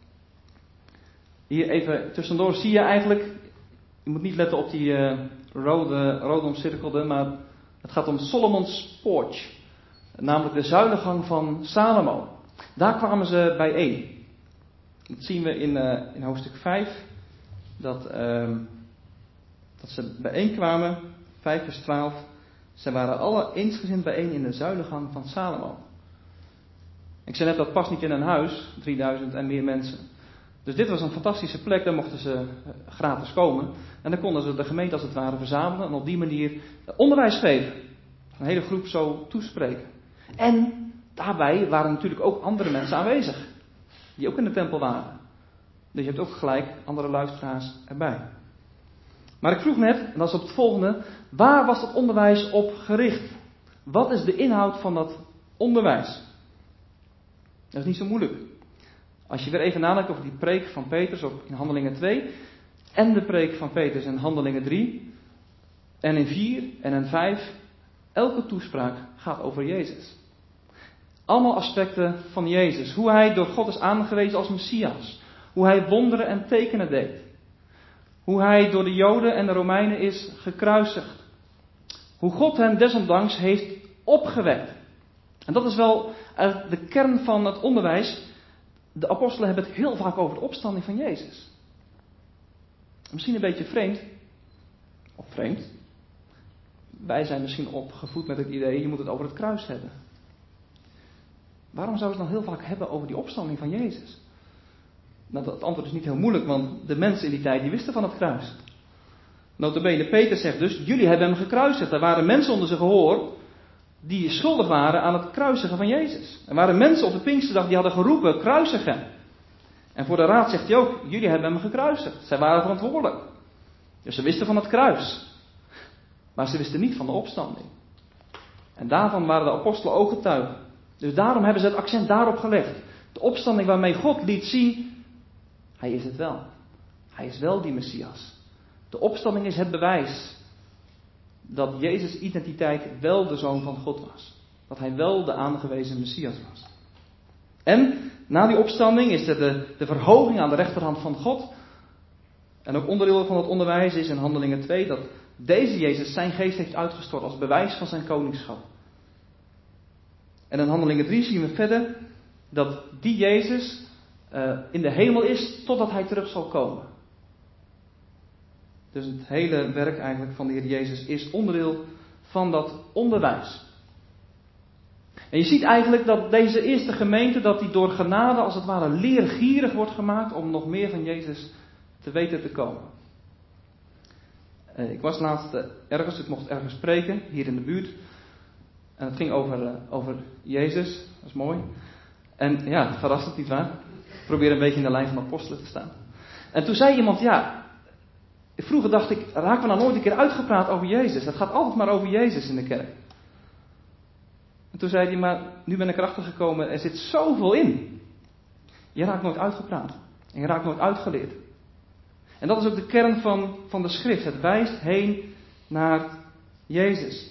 Hier even tussendoor zie je eigenlijk, je moet niet letten op die rode omcirkelde, maar het gaat om Solomon's Porch. Namelijk de zuilengang van Salomo. Daar kwamen ze bijeen. Dat zien we in hoofdstuk 5. Dat ze bijeenkwamen, 5 vers 12. Ze waren alle eensgezind bijeen in de zuilengang van Salomo. Ik zei net, dat past niet in een huis, 3000 en meer mensen. Dus dit was een fantastische plek, daar mochten ze gratis komen. En dan konden ze de gemeente als het ware verzamelen en op die manier onderwijs geven. Een hele groep zo toespreken. En daarbij waren natuurlijk ook andere mensen aanwezig. Die ook in de tempel waren. Dus je hebt ook gelijk andere luisteraars erbij. Maar ik vroeg net, en dat is op het volgende, waar was dat onderwijs op gericht? Wat is de inhoud van dat onderwijs? Dat is niet zo moeilijk. Als je weer even nadenkt over die preek van Petrus in Handelingen 2. En de preek van Petrus in Handelingen 3. En in 4 en in 5. Elke toespraak gaat over Jezus. Allemaal aspecten van Jezus. Hoe hij door God is aangewezen als Messias. Hoe hij wonderen en tekenen deed. Hoe hij door de Joden en de Romeinen is gekruisigd. Hoe God hem desondanks heeft opgewekt. En dat is wel de kern van het onderwijs. De apostelen hebben het heel vaak over de opstanding van Jezus. Misschien een beetje vreemd. Of vreemd. Wij zijn misschien opgevoed met het idee, je moet het over het kruis hebben. Waarom zouden ze het dan heel vaak hebben over die opstanding van Jezus? Nou, dat antwoord is niet heel moeilijk, want de mensen in die tijd die wisten van het kruis. Nota bene, Peter zegt dus, jullie hebben hem gekruisigd. Er waren mensen onder zijn gehoor die schuldig waren aan het kruisigen van Jezus. Er waren mensen op de Pinksterdag die hadden geroepen, kruisig hem. En voor de raad zegt hij ook, jullie hebben hem gekruisigd. Zij waren verantwoordelijk. Dus ze wisten van het kruis. Maar ze wisten niet van de opstanding. En daarvan waren de apostelen ook getuigen. Dus daarom hebben ze het accent daarop gelegd. De opstanding waarmee God liet zien, hij is het wel. Hij is wel die Messias. De opstanding is het bewijs dat Jezus' identiteit wel de Zoon van God was. Dat hij wel de aangewezen Messias was. En na die opstanding is er de verhoging aan de rechterhand van God. En ook onderdeel van het onderwijs is in Handelingen 2 dat deze Jezus zijn geest heeft uitgestort als bewijs van zijn koningschap. En in Handelingen 3 zien we verder dat die Jezus in de hemel is totdat hij terug zal komen. Dus het hele werk eigenlijk van de Heer Jezus is onderdeel van dat onderwijs. En je ziet eigenlijk dat deze eerste gemeente, dat die door genade als het ware leergierig wordt gemaakt om nog meer van Jezus te weten te komen. Ik was laatst ergens, ik mocht ergens spreken, hier in de buurt. En het ging over Jezus, dat is mooi. En ja, verrassend nietwaar. Ik probeer een beetje in de lijn van de apostelen te staan. En toen zei iemand, vroeger dacht ik, raken we nou nooit een keer uitgepraat over Jezus? Het gaat altijd maar over Jezus in de kerk. En toen zei hij, maar nu ben ik erachter gekomen, er zit zoveel in. Je raakt nooit uitgepraat. En je raakt nooit uitgeleerd. En dat is ook de kern van de schrift. Het wijst heen naar Jezus.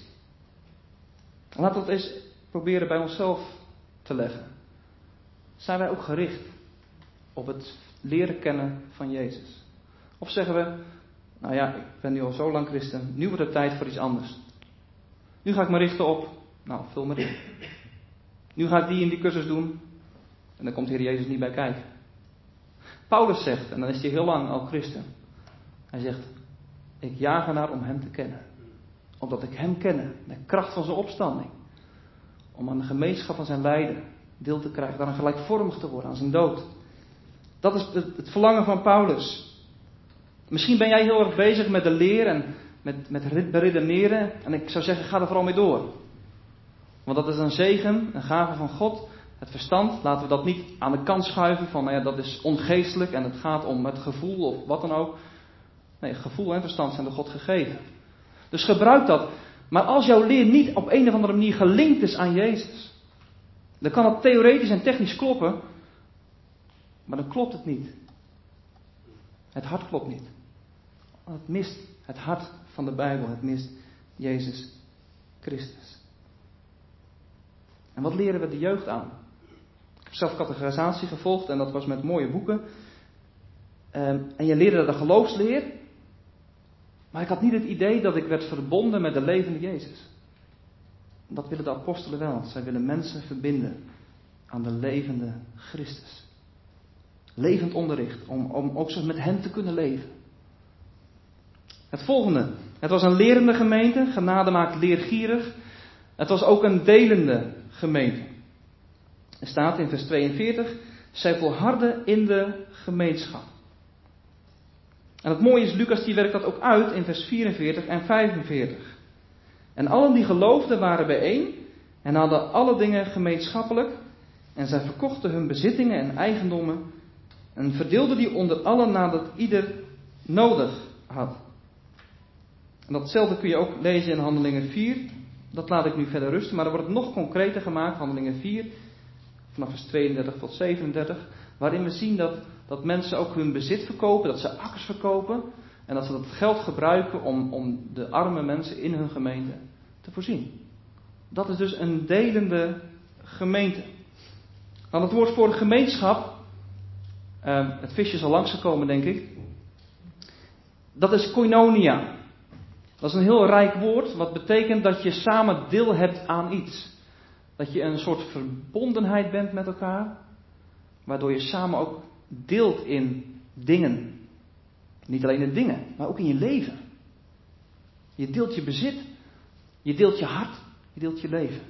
Laten we het eens proberen bij onszelf te leggen. Zijn wij ook gericht op het leren kennen van Jezus? Of zeggen we, nou ja, ik ben nu al zo lang christen, nu wordt het tijd voor iets anders. Nu ga ik me richten op, vul maar in. Nu ga ik die en die cursus doen en dan komt de Heer Jezus niet bij kijken. Paulus zegt, en dan is hij heel lang al christen. Hij zegt, ik jaag ernaar om hem te kennen. Omdat ik hem ken, de kracht van zijn opstanding. Om aan de gemeenschap van zijn lijden deel te krijgen, daaraan gelijkvormig te worden, aan zijn dood. Dat is het verlangen van Paulus. Misschien ben jij heel erg bezig met de leer en met beredeneren. En ik zou zeggen, ga er vooral mee door. Want dat is een zegen, een gave van God. Het verstand, laten we dat niet aan de kant schuiven van, dat is ongeestelijk en het gaat om het gevoel of wat dan ook. Nee, gevoel en verstand zijn door God gegeven. Dus gebruik dat. Maar als jouw leer niet op een of andere manier gelinkt is aan Jezus, dan kan het theoretisch en technisch kloppen, maar dan klopt het niet. Het hart klopt niet. Het mist het hart van de Bijbel, het mist Jezus Christus. En wat leren we de jeugd aan? Ik heb zelf categorisatie gevolgd en dat was met mooie boeken. En je leerde de geloofsleer. Maar ik had niet het idee dat ik werd verbonden met de levende Jezus. Dat willen de apostelen wel. Zij willen mensen verbinden aan de levende Christus. Levend onderricht, om ook zo met hem te kunnen leven. Het volgende. Het was een lerende gemeente. Genade maakt leergierig. Het was ook een delende gemeente. Er staat in vers 42. Zij volharden in de gemeenschap. En het mooie is, Lucas die werkt dat ook uit in vers 44 en 45. En allen die geloofden waren bijeen en hadden alle dingen gemeenschappelijk. En zij verkochten hun bezittingen en eigendommen en verdeelden die onder allen nadat ieder nodig had. En datzelfde kun je ook lezen in Handelingen 4. Dat laat ik nu verder rusten, maar er wordt het nog concreter gemaakt, Handelingen 4, vanaf vers 32 tot 37, waarin we zien dat mensen ook hun bezit verkopen, dat ze akkers verkopen en dat ze dat geld gebruiken om de arme mensen in hun gemeente te voorzien. Dat is dus een delende gemeente. Nou, het woord voor gemeenschap, het visje is al langsgekomen denk ik, dat is koinonia. Dat is een heel rijk woord, wat betekent dat je samen deel hebt aan iets. Dat je een soort verbondenheid bent met elkaar, waardoor je samen ook deelt in dingen. Niet alleen in dingen, maar ook in je leven. Je deelt je bezit, je deelt je hart, je deelt je leven.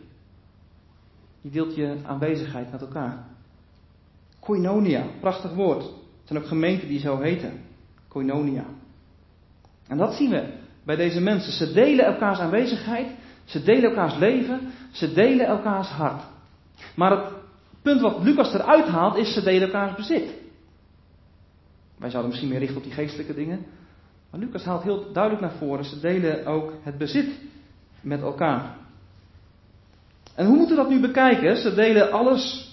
Je deelt je aanwezigheid met elkaar. Koinonia, prachtig woord. Het zijn ook gemeenten die zo heten. Koinonia. En dat zien we bij deze mensen. Ze delen elkaars aanwezigheid. Ze delen elkaars leven. Ze delen elkaars hart. Maar het punt wat Lucas eruit haalt is ze delen elkaars bezit. Wij zouden misschien meer richten op die geestelijke dingen. Maar Lucas haalt heel duidelijk naar voren. Ze delen ook het bezit met elkaar. En hoe moeten we dat nu bekijken? Ze delen alles.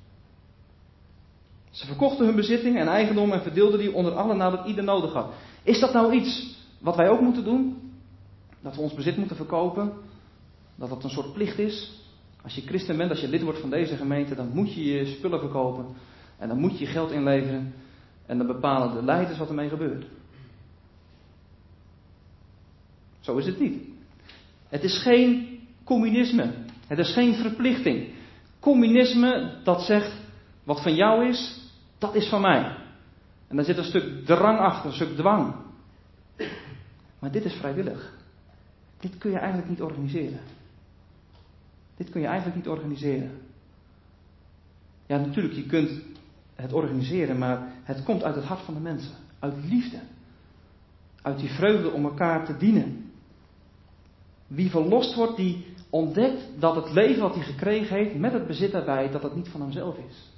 Ze verkochten hun bezittingen en eigendom en verdeelden die onder allen nadat ieder nodig had. Is dat nou iets wat wij ook moeten doen? Dat we ons bezit moeten verkopen? Dat dat een soort plicht is? Als je christen bent, als je lid wordt van deze gemeente, dan moet je je spullen verkopen. En dan moet je geld inleveren. En dan bepalen de leiders wat ermee gebeurt. Zo is het niet. Het is geen communisme. Het is geen verplichting. Communisme, dat zegt, wat van jou is, dat is van mij. En daar zit een stuk drang achter, een stuk dwang. Maar dit is vrijwillig. Dit kun je eigenlijk niet organiseren. Dit kun je eigenlijk niet organiseren. Ja, natuurlijk, je kunt het organiseren, maar het komt uit het hart van de mensen. Uit liefde. Uit die vreugde om elkaar te dienen. Wie verlost wordt, die ontdekt dat het leven wat hij gekregen heeft, met het bezit daarbij, dat het niet van hemzelf is.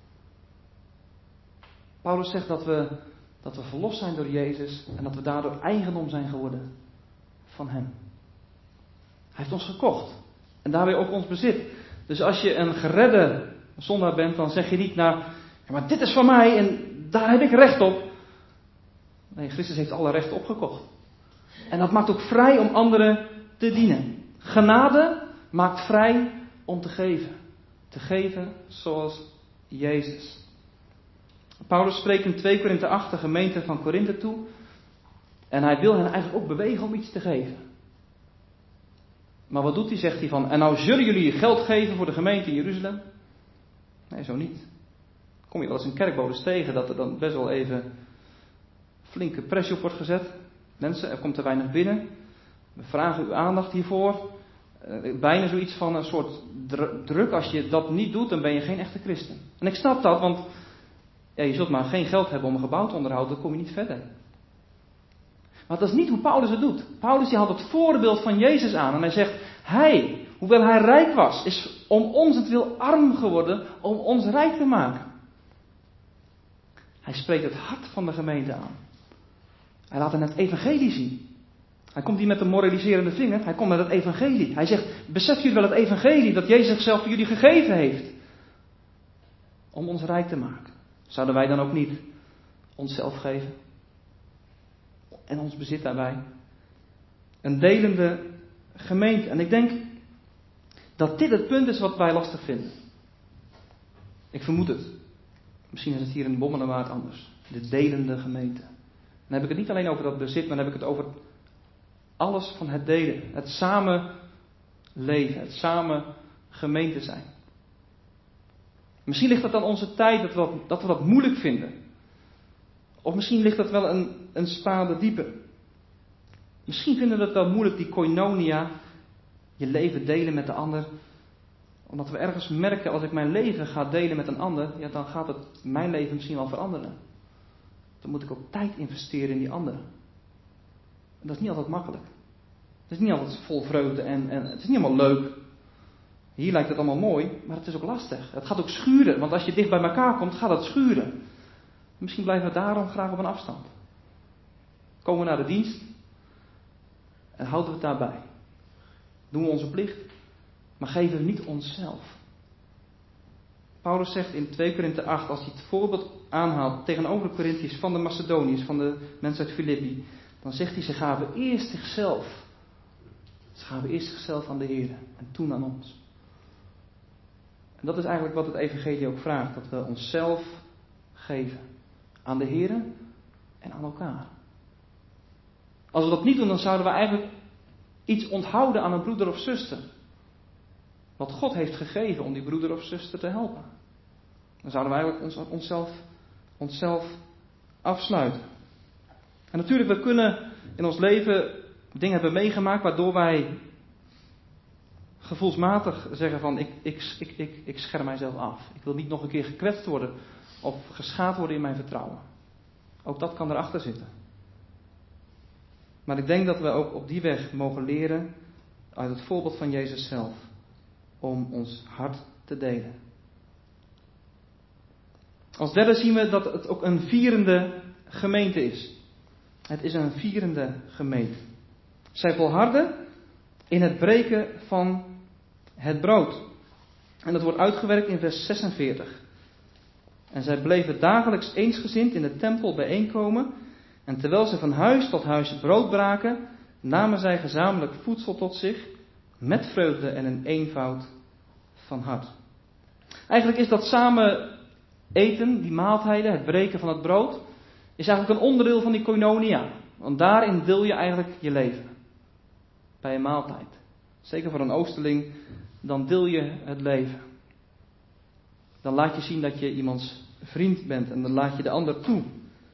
Paulus zegt dat we verlost zijn door Jezus en dat we daardoor eigendom zijn geworden van hem. Hij heeft ons gekocht. En daarbij ook ons bezit. Dus als je een geredde zondaar bent, dan zeg je niet ja, maar dit is van mij en daar heb ik recht op. Nee, Christus heeft alle rechten opgekocht. En dat maakt ook vrij om anderen te dienen. Genade maakt vrij om te geven. Te geven zoals Jezus. Paulus spreekt in 2 Korinthe 8 de gemeente van Korinthe toe. En hij wil hen eigenlijk ook bewegen om iets te geven. Maar wat doet hij? Zegt hij van, en nou zullen jullie geld geven voor de gemeente in Jeruzalem? Nee, zo niet. Kom je wel eens in kerkbodes tegen dat er dan best wel even flinke pressie op wordt gezet. Mensen, er komt te weinig binnen. We vragen uw aandacht hiervoor. Bijna zoiets van een soort druk. Als je dat niet doet, dan ben je geen echte christen. En ik snap dat, want ja, je zult maar geen geld hebben om een gebouw te onderhouden. Dan kom je niet verder. Maar dat is niet hoe Paulus het doet. Paulus die haalt het voorbeeld van Jezus aan. En hij zegt, hij, hoewel hij rijk was, is om onzentwil arm geworden om ons rijk te maken. Hij spreekt het hart van de gemeente aan. Hij laat hen het evangelie zien. Hij komt niet met een moraliserende vinger, hij komt met het evangelie. Hij zegt, besef jullie wel het evangelie dat Jezus zichzelf voor jullie gegeven heeft. Om ons rijk te maken. Zouden wij dan ook niet onszelf geven? En ons bezit daarbij. Een delende gemeente. En ik denk dat dit het punt is wat wij lastig vinden. Ik vermoed het. Misschien is het hier in Bommelerwaard anders. De delende gemeente. Dan heb ik het niet alleen over dat bezit, maar dan heb ik het over alles van het delen. Het samen leven. Het samen gemeente zijn. Misschien ligt dat aan onze tijd dat we dat moeilijk vinden. Of misschien ligt dat wel een spade dieper. Misschien vinden we het wel moeilijk, die koinonia, je leven delen met de ander. Omdat we ergens merken, als ik mijn leven ga delen met een ander, ja, dan gaat het mijn leven misschien wel veranderen. Dan moet ik ook tijd investeren in die ander. En dat is niet altijd makkelijk. Het is niet altijd vol vreugde en het is niet allemaal leuk. Hier lijkt het allemaal mooi, maar het is ook lastig. Het gaat ook schuren, want als je dicht bij elkaar komt, gaat het schuren. Misschien blijven we daarom graag op een afstand. Komen we naar de dienst en houden we het daarbij. Doen we onze plicht, maar geven we niet onszelf. Paulus zegt in 2 Korinthe 8, als hij het voorbeeld aanhaalt tegenover de Korinthiërs van de Macedoniërs, van de mensen uit Filippi, dan zegt hij, ze gaven eerst zichzelf. Ze gaven eerst zichzelf aan de Heer en toen aan ons. En dat is eigenlijk wat het evangelie ook vraagt, dat we onszelf geven. Aan de Heer en aan elkaar. Als we dat niet doen, dan zouden we eigenlijk iets onthouden aan een broeder of zuster. Wat God heeft gegeven om die broeder of zuster te helpen. Dan zouden we eigenlijk onszelf afsluiten. En natuurlijk, we kunnen in ons leven dingen hebben meegemaakt waardoor wij gevoelsmatig zeggen van ik scherm mijzelf af. Ik wil niet nog een keer gekwetst worden of geschaad worden in mijn vertrouwen. Ook dat kan erachter zitten. Maar ik denk dat we ook op die weg mogen leren uit het voorbeeld van Jezus zelf. Om ons hart te delen. Als derde zien we dat het ook een vierende gemeente is. Het is een vierende gemeente. Zij volharden in het breken van het brood. En dat wordt uitgewerkt in vers 46. En zij bleven dagelijks eensgezind in de tempel bijeenkomen. En terwijl ze van huis tot huis brood braken, namen zij gezamenlijk voedsel tot zich, met vreugde en een eenvoud van hart. Eigenlijk is dat samen eten, die maaltijden, het breken van het brood, is eigenlijk een onderdeel van die koinonia. Want daarin deel je eigenlijk je leven. Bij een maaltijd. Zeker voor een oosterling, dan deel je het leven. Dan laat je zien dat je iemands vriend bent en dan laat je de ander toe.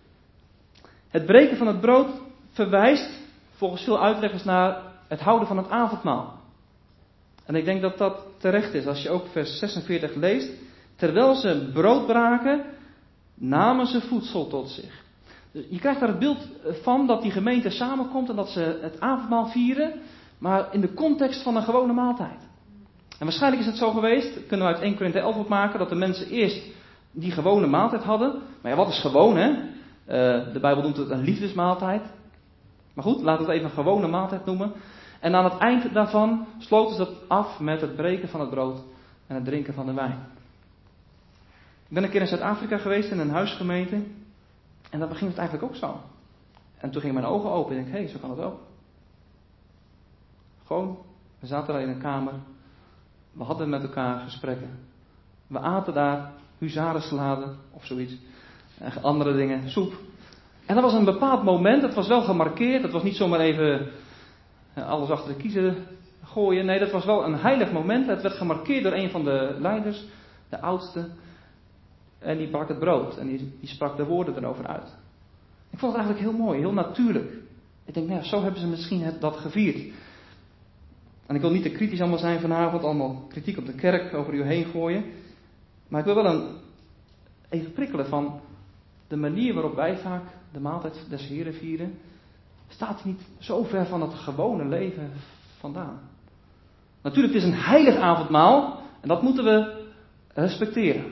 Het breken van het brood verwijst volgens veel uitleggers naar het houden van het avondmaal. En ik denk dat dat terecht is. Als je ook vers 46 leest. Terwijl ze brood braken, namen ze voedsel tot zich. Dus je krijgt daar het beeld van dat die gemeente samenkomt en dat ze het avondmaal vieren. Maar in de context van een gewone maaltijd. En waarschijnlijk is het zo geweest, kunnen we uit 1 Korinthe 11 opmaken, dat de mensen eerst die gewone maaltijd hadden. Maar ja, wat is gewoon, hè? De Bijbel noemt het een liefdesmaaltijd. Maar goed, laten we het even een gewone maaltijd noemen. En aan het eind daarvan sloten ze het af met het breken van het brood en het drinken van de wijn. Ik ben een keer in Zuid-Afrika geweest in een huisgemeente. En dan ging het eigenlijk ook zo. En toen gingen mijn ogen open en ik denk, hé, zo kan het ook. Gewoon, we zaten daar in een kamer. We hadden met elkaar gesprekken. We aten daar huzarensalade of zoiets. En andere dingen, soep. En dat was een bepaald moment, het was wel gemarkeerd. Het was niet zomaar even alles achter de kiezen gooien. Nee, dat was wel een heilig moment. Het werd gemarkeerd door een van de leiders, de oudste. En die brak het brood en die sprak de woorden erover uit. Ik vond het eigenlijk heel mooi, heel natuurlijk. Ik denk, nou, zo hebben ze misschien dat gevierd. En ik wil niet te kritisch allemaal zijn vanavond, allemaal kritiek op de kerk over u heen gooien. Maar ik wil wel even prikkelen van de manier waarop wij vaak de maaltijd des Heren vieren. Staat niet zo ver van het gewone leven vandaan. Natuurlijk, het is een heilig avondmaal en dat moeten we respecteren.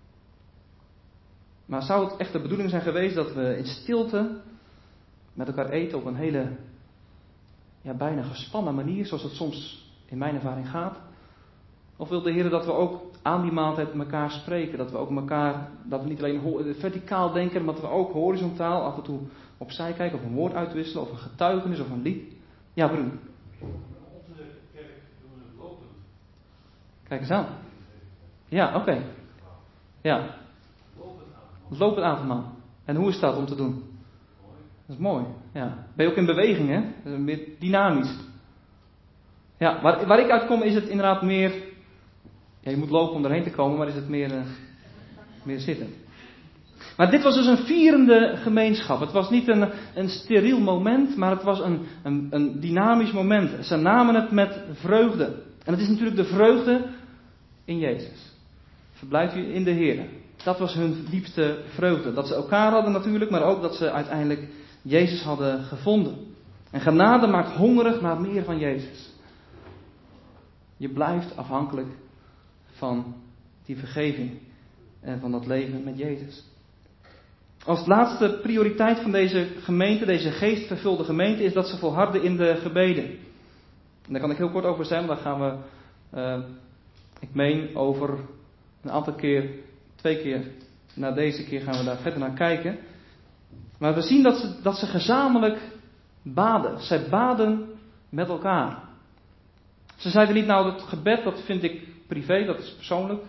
Maar zou het echt de bedoeling zijn geweest dat we in stilte met elkaar eten op een hele, bijna gespannen manier, zoals het soms in mijn ervaring gaat? Of wil de Heer dat we ook aan die maaltijd met elkaar spreken? Dat we ook dat we niet alleen verticaal denken, maar dat we ook horizontaal af en toe opzij kijken, of een woord uitwisselen, of een getuigenis, of een lied? Ja, broer. Onze kerk doen we het lopend. Kijk eens aan. Ja, oké. Ja. Lopend avondmaal. En hoe is dat om te doen? Mooi. Dat is mooi. Ja. Ben je ook in beweging, hè? Dat is meer dynamisch. Ja, waar ik uitkom is het inderdaad meer. Ja, je moet lopen om erheen te komen, maar is het meer zitten. Maar dit was dus een vierende gemeenschap. Het was niet een steriel moment, maar het was een dynamisch moment. Ze namen het met vreugde. En het is natuurlijk de vreugde in Jezus. Verblijft u in de Heer. Dat was hun diepste vreugde. Dat ze elkaar hadden natuurlijk, maar ook dat ze uiteindelijk Jezus hadden gevonden. En genade maakt hongerig naar meer van Jezus. Je blijft afhankelijk van die vergeving en van dat leven met Jezus. Als laatste prioriteit van deze gemeente, deze geestvervulde gemeente, is dat ze volharden in de gebeden. En daar kan ik heel kort over zijn, daar gaan we, ik meen, over een aantal keer, 2 keer na deze keer gaan we daar verder naar kijken. Maar we zien dat ze gezamenlijk baden. Zij baden met elkaar. Ze zeiden niet, nou, het gebed, dat vind ik privé, dat is persoonlijk.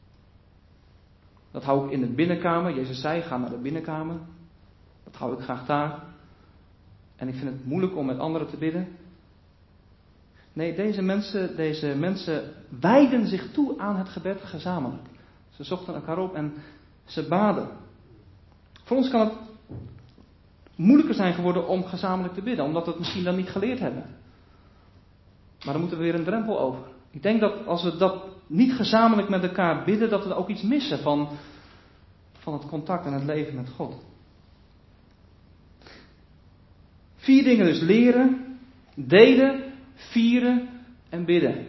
Dat hou ik in de binnenkamer. Jezus zei, ga naar de binnenkamer. Dat hou ik graag daar. En ik vind het moeilijk om met anderen te bidden. Nee, deze mensen wijden zich toe aan het gebed gezamenlijk. Ze zochten elkaar op en ze baden. Voor ons kan het moeilijker zijn geworden om gezamenlijk te bidden, omdat we het misschien dan niet geleerd hebben. Maar dan moeten we weer een drempel over. Ik denk dat als we dat niet gezamenlijk met elkaar bidden, dat we ook iets missen van het contact en het leven met God. 4 dingen dus: leren, delen, vieren en bidden.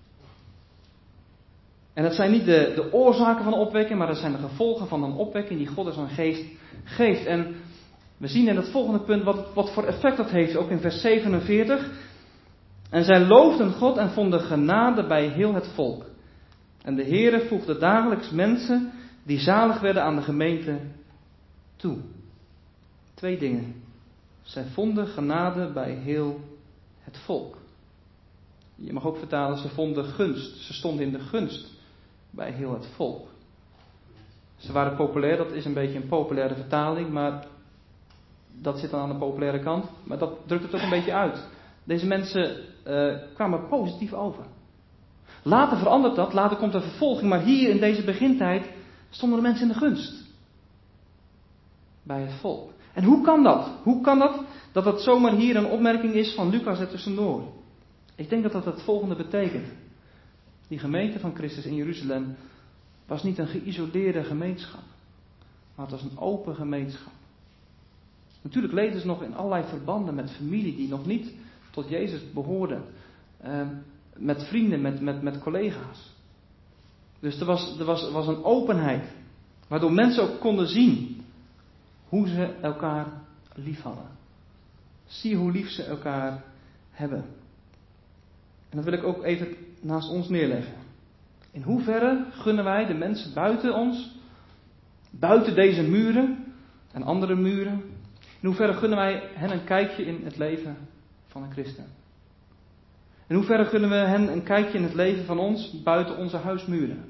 En dat zijn niet de oorzaken van de opwekking, maar dat zijn de gevolgen van een opwekking die God in zijn geest geeft. En we zien in het volgende punt wat voor effect dat heeft, ook in vers 47. En zij loofden God en vonden genade bij heel het volk. En de Heere voegde dagelijks mensen die zalig werden aan de gemeente toe. 2 dingen. Zij vonden genade bij heel het volk. Je mag ook vertalen, ze vonden gunst. Ze stonden in de gunst bij heel het volk. Ze waren populair, dat is een beetje een populaire vertaling, maar dat zit dan aan de populaire kant. Maar dat drukt het ook een beetje uit. Deze mensen kwamen positief over. Later verandert dat, later komt er vervolging, maar hier in deze begintijd stonden de mensen in de gunst. Bij het volk. En hoe kan dat? Hoe kan dat? Dat dat zomaar hier een opmerking is van Lucas er tussendoor. Ik denk dat dat het volgende betekent. Die gemeente van Christus in Jeruzalem was niet een geïsoleerde gemeenschap. Maar het was een open gemeenschap. Natuurlijk leefden ze nog in allerlei verbanden met familie die nog niet tot Jezus behoorden. Met vrienden, met collega's. Dus er was een openheid. Waardoor mensen ook konden zien hoe ze elkaar lief hadden. Zie hoe lief ze elkaar hebben. En dat wil ik ook even naast ons neerleggen. In hoeverre gunnen wij de mensen buiten ons, buiten deze muren en andere muren, in hoeverre gunnen wij hen een kijkje in het leven van een christen? In hoeverre gunnen we hen een kijkje in het leven van ons buiten onze huismuren?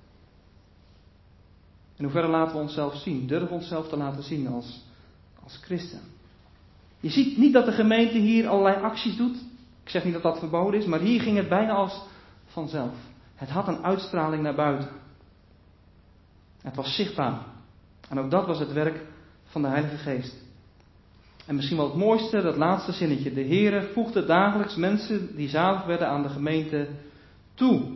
In hoeverre laten we onszelf zien? Durven we onszelf te laten zien als christen? Je ziet niet dat de gemeente hier allerlei acties doet. Ik zeg niet dat dat verboden is, maar hier ging het bijna als vanzelf. Het had een uitstraling naar buiten. Het was zichtbaar. En ook dat was het werk van de Heilige Geest. En misschien wel het mooiste, dat laatste zinnetje. De Heere voegde dagelijks mensen die zalig werden aan de gemeente toe.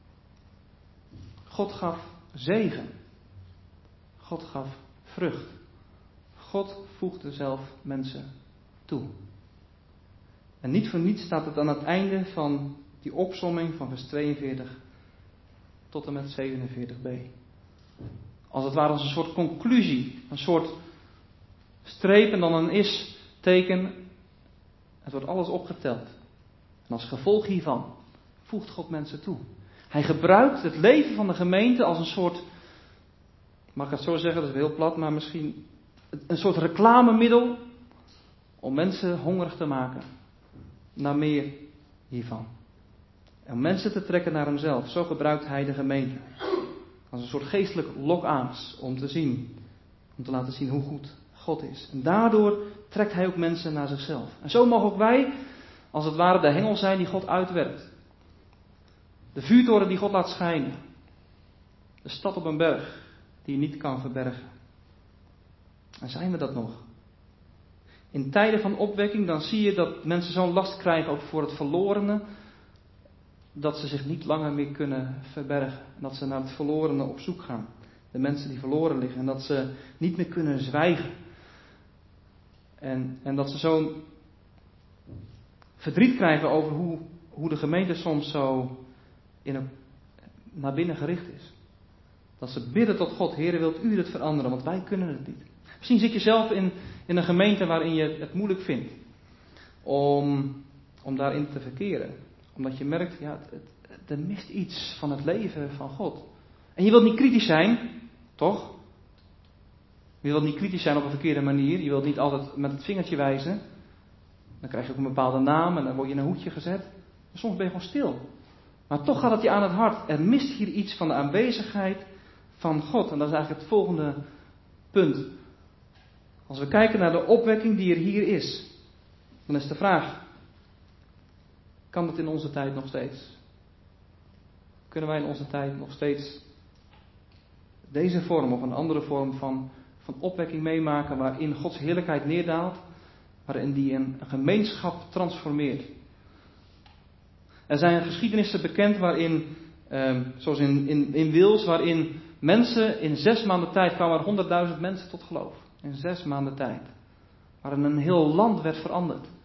God gaf zegen. God gaf vrucht. God voegde zelf mensen toe. En niet voor niets staat het aan het einde van die opsomming van vers 42 tot en met 47b. Als het ware als een soort conclusie, een soort streep en dan een is-teken. Het wordt alles opgeteld. En als gevolg hiervan voegt God mensen toe. Hij gebruikt het leven van de gemeente als een soort, mag ik het zo zeggen, dat is heel plat, maar misschien een soort reclamemiddel om mensen hongerig te maken naar meer hiervan. En om mensen te trekken naar hemzelf. Zo gebruikt hij de gemeente. Als een soort geestelijk lokaans om te laten zien hoe goed God is. En daardoor trekt hij ook mensen naar zichzelf. En zo mogen ook wij, als het ware, de hengel zijn die God uitwerkt. De vuurtoren die God laat schijnen. De stad op een berg die je niet kan verbergen. En zijn we dat nog? In tijden van opwekking dan zie je dat mensen zo'n last krijgen ook voor het verlorene, dat ze zich niet langer meer kunnen verbergen. En dat ze naar het verlorene op zoek gaan. De mensen die verloren liggen. En dat ze niet meer kunnen zwijgen. En dat ze zo'n verdriet krijgen over hoe de gemeente soms zo naar binnen gericht is. Dat ze bidden tot God, Heere, wilt u het veranderen, want wij kunnen het niet. Misschien zit je zelf in een gemeente waarin je het moeilijk vindt om daarin te verkeren. Omdat je merkt, ja, er mist iets van het leven van God. En je wilt niet kritisch zijn, toch? Je wilt niet kritisch zijn op een verkeerde manier. Je wilt niet altijd met het vingertje wijzen. Dan krijg je ook een bepaalde naam en dan word je in een hoekje gezet. En soms ben je gewoon stil. Maar toch gaat het je aan het hart. Er mist hier iets van de aanwezigheid van God. En dat is eigenlijk het volgende punt. Als we kijken naar de opwekking die er hier is, dan is de vraag: kan dat in onze tijd nog steeds? Kunnen wij in onze tijd nog steeds deze vorm of een andere vorm van opwekking meemaken waarin Gods heerlijkheid neerdaalt, waarin die een gemeenschap transformeert? Er zijn geschiedenissen bekend waarin, zoals in Wales, waarin mensen in 6 maanden tijd kwamen er 100.000 mensen tot geloof. In 6 maanden tijd. Waarin een heel land werd veranderd.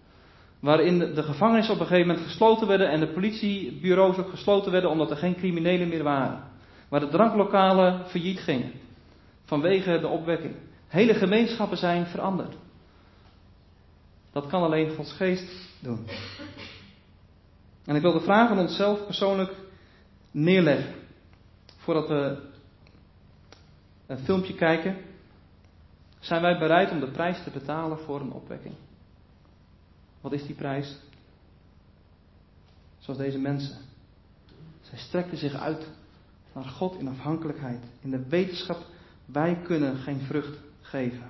Waarin de gevangenissen op een gegeven moment gesloten werden en de politiebureaus ook gesloten werden omdat er geen criminelen meer waren. Waar de dranklokalen failliet gingen. Vanwege de opwekking. Hele gemeenschappen zijn veranderd. Dat kan alleen Gods geest doen. En ik wil de vraag aan onszelf persoonlijk neerleggen. Voordat we een filmpje kijken. Zijn wij bereid om de prijs te betalen voor een opwekking? Wat is die prijs? Zoals deze mensen. Zij strekten zich uit naar God in afhankelijkheid. In de wetenschap, wij kunnen geen vrucht geven.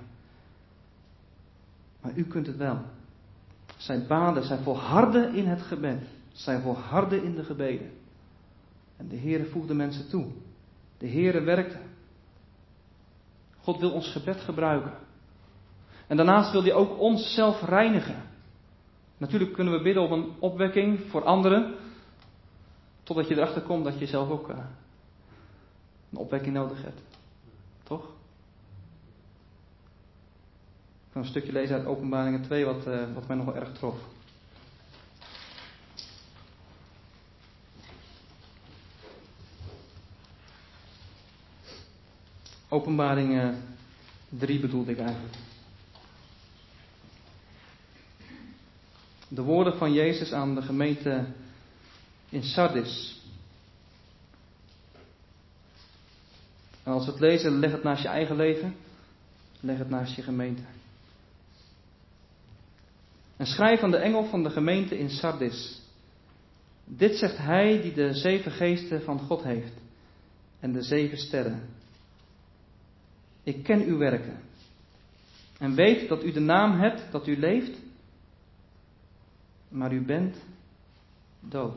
Maar u kunt het wel. Zij baden, zij volharden in het gebed. Zij volharden in de gebeden. En de Heere voegde mensen toe. De Heere werkte. God wil ons gebed gebruiken. En daarnaast wil hij ook onszelf reinigen. Natuurlijk kunnen we bidden op een opwekking voor anderen. Totdat je erachter komt dat je zelf ook een opwekking nodig hebt. Toch? Ik ga een stukje lezen uit Openbaringen 2 wat mij nog wel erg trof. Openbaring 3 bedoelde ik eigenlijk. De woorden van Jezus aan de gemeente in Sardis. En als we het lezen, leg het naast je eigen leven. Leg het naast je gemeente. En schrijf aan de engel van de gemeente in Sardis. Dit zegt hij die de 7 geesten van God heeft. En de 7 sterren. Ik ken uw werken. En weet dat u de naam hebt dat u leeft. Maar u bent dood.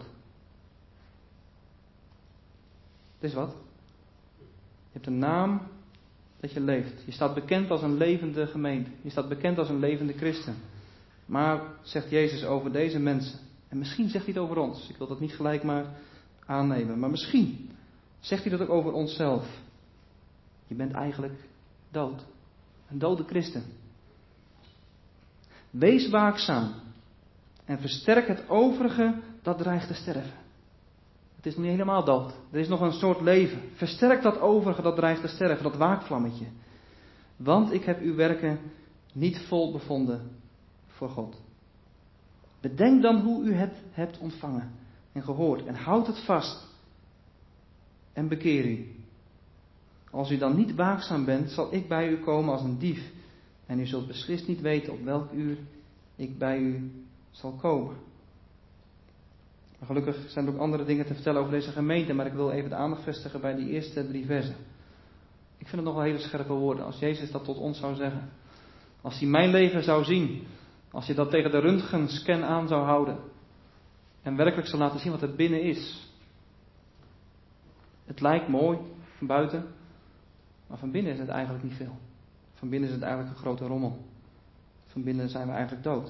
Het is wat? Je hebt een naam dat je leeft. Je staat bekend als een levende gemeente. Je staat bekend als een levende christen. Maar, zegt Jezus over deze mensen. En misschien zegt hij het over ons. Ik wil dat niet gelijk maar aannemen. Maar misschien zegt hij dat ook over onszelf. Je bent eigenlijk dood. Een dode christen. Wees waakzaam. En versterk het overige dat dreigt te sterven. Het is niet helemaal dood. Er is nog een soort leven. Versterk dat overige dat dreigt te sterven. Dat waakvlammetje. Want ik heb uw werken niet vol bevonden voor God. Bedenk dan hoe u het hebt ontvangen en gehoord. En houd het vast. En bekeer u. Als u dan niet waakzaam bent, zal ik bij u komen als een dief. En u zult beslist niet weten op welk uur ik bij u zal komen. Maar gelukkig zijn er ook andere dingen te vertellen over deze gemeente. Maar ik wil even de aandacht vestigen bij die eerste 3 versen. Ik vind het nog wel hele scherpe woorden. Als Jezus dat tot ons zou zeggen. Als hij mijn leven zou zien. Als je dat tegen de röntgenscan aan zou houden. En werkelijk zou laten zien wat er binnen is. Het lijkt mooi van buiten. Maar van binnen is het eigenlijk niet veel. Van binnen is het eigenlijk een grote rommel. Van binnen zijn we eigenlijk dood.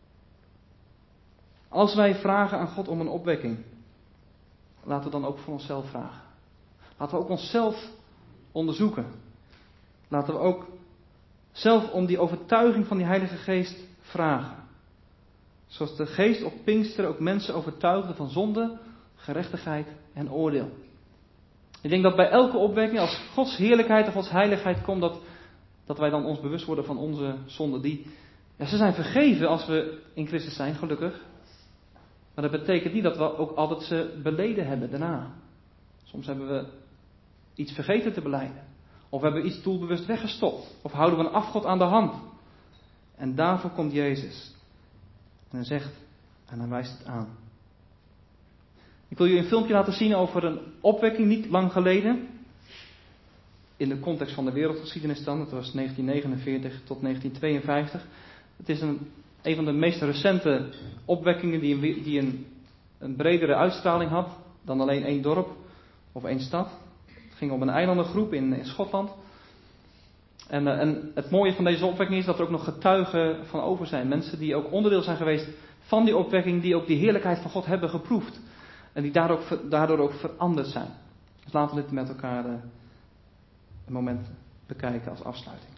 Als wij vragen aan God om een opwekking. Laten we dan ook voor onszelf vragen. Laten we ook onszelf onderzoeken. Laten we ook zelf om die overtuiging van die Heilige Geest vragen. Zoals de Geest op Pinksteren ook mensen overtuigde van zonde, gerechtigheid en oordeel. Ik denk dat bij elke opwekking, als Gods heerlijkheid en Gods heiligheid komt, dat wij dan ons bewust worden van onze zonden. Ze zijn vergeven als we in Christus zijn, gelukkig. Maar dat betekent niet dat we ook altijd ze beleden hebben daarna. Soms hebben we iets vergeten te belijden. Of hebben we iets doelbewust weggestopt. Of houden we een afgod aan de hand. En daarvoor komt Jezus. En hij zegt, en hij wijst het aan. Ik wil jullie een filmpje laten zien over een opwekking niet lang geleden. In de context van de wereldgeschiedenis dan. Het was 1949 tot 1952. Het is een van de meest recente opwekkingen die een bredere uitstraling had dan alleen 1 dorp of 1 stad. Het ging om een eilandengroep in Schotland. En het mooie van deze opwekking is dat er ook nog getuigen van over zijn. Mensen die ook onderdeel zijn geweest van die opwekking, die ook die heerlijkheid van God hebben geproefd. En die daardoor ook veranderd zijn. Dus laten we dit met elkaar een moment bekijken als afsluiting.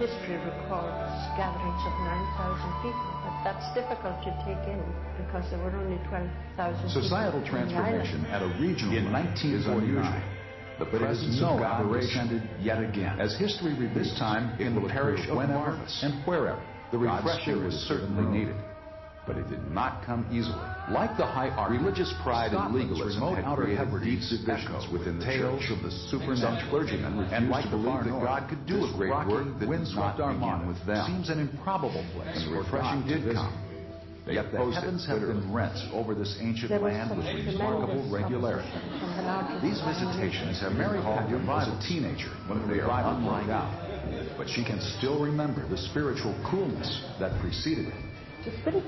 History records gatherings of 9,000 people, but that's difficult to take in because there were only 12,000 Societal people on the transformation island. at a regional In level is unusual. The presence of God descended yet again. As history reveals, this time in the parish of Barvas and wherever, the refreshing was certainly needed. But it did not come easily. Like the high art, religious pride and legalism had created deep divisions within the church. Of the supernatural. Some clergymen refused to believe that God could do a great work that did not begin with them. Seems an improbable place. And the refreshing did come. Yet the heavens have been rent over this ancient land with remarkable regularity. These visitations have Mary Peckham was a teenager when the revival broke out, but she can still remember the spiritual coolness that preceded it. The spirit.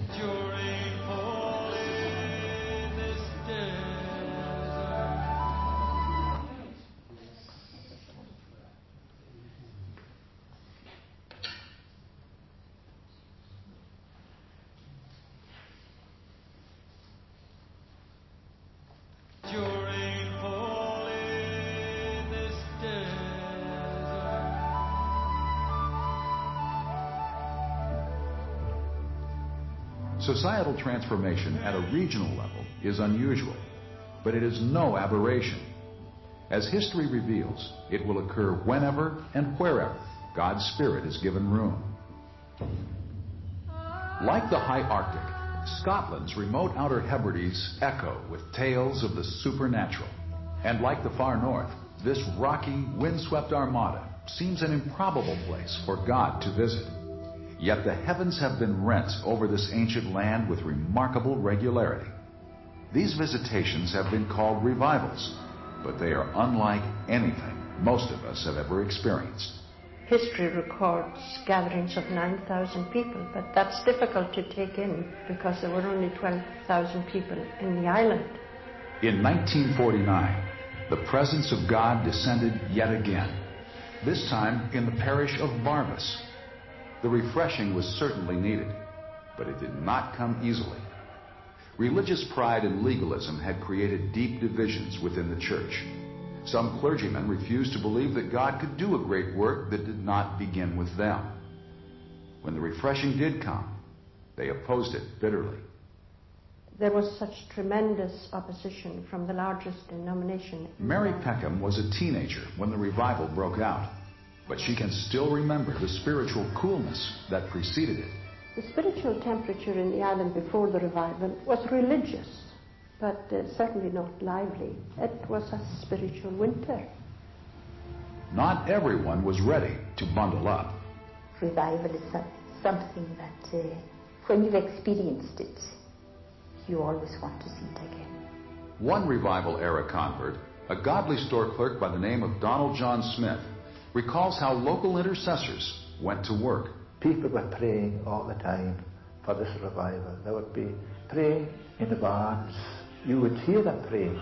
Societal transformation at a regional level is unusual, but it is no aberration. As history reveals, it will occur whenever and wherever God's Spirit is given room. Like the high Arctic, Scotland's remote Outer Hebrides echo with tales of the supernatural. And like the far north, this rocky, windswept Armada seems an improbable place for God to visit. Yet the heavens have been rent over this ancient land with remarkable regularity. These visitations have been called revivals, but they are unlike anything most of us have ever experienced. History records gatherings of 9,000 people, but that's difficult to take in because there were only 12,000 people in the island. In 1949, the presence of God descended yet again, this time in the parish of Barvas. The refreshing was certainly needed, but it did not come easily. Religious pride and legalism had created deep divisions within the church. Some clergymen refused to believe that God could do a great work that did not begin with them. When the refreshing did come, they opposed it bitterly. There was such tremendous opposition from the largest denomination. Mary Peckham was a teenager when the revival broke out, but she can still remember the spiritual coolness that preceded it. The spiritual temperature in the island before the revival was religious, but certainly not lively. It was a spiritual winter. Not everyone was ready to bundle up. Revival is something that when you've experienced it, you always want to see it again. One revival-era convert, a godly store clerk by the name of Donald John Smith, recalls how local intercessors went to work. People were praying all the time for this revival. They would be praying in the barns. You would hear them praying.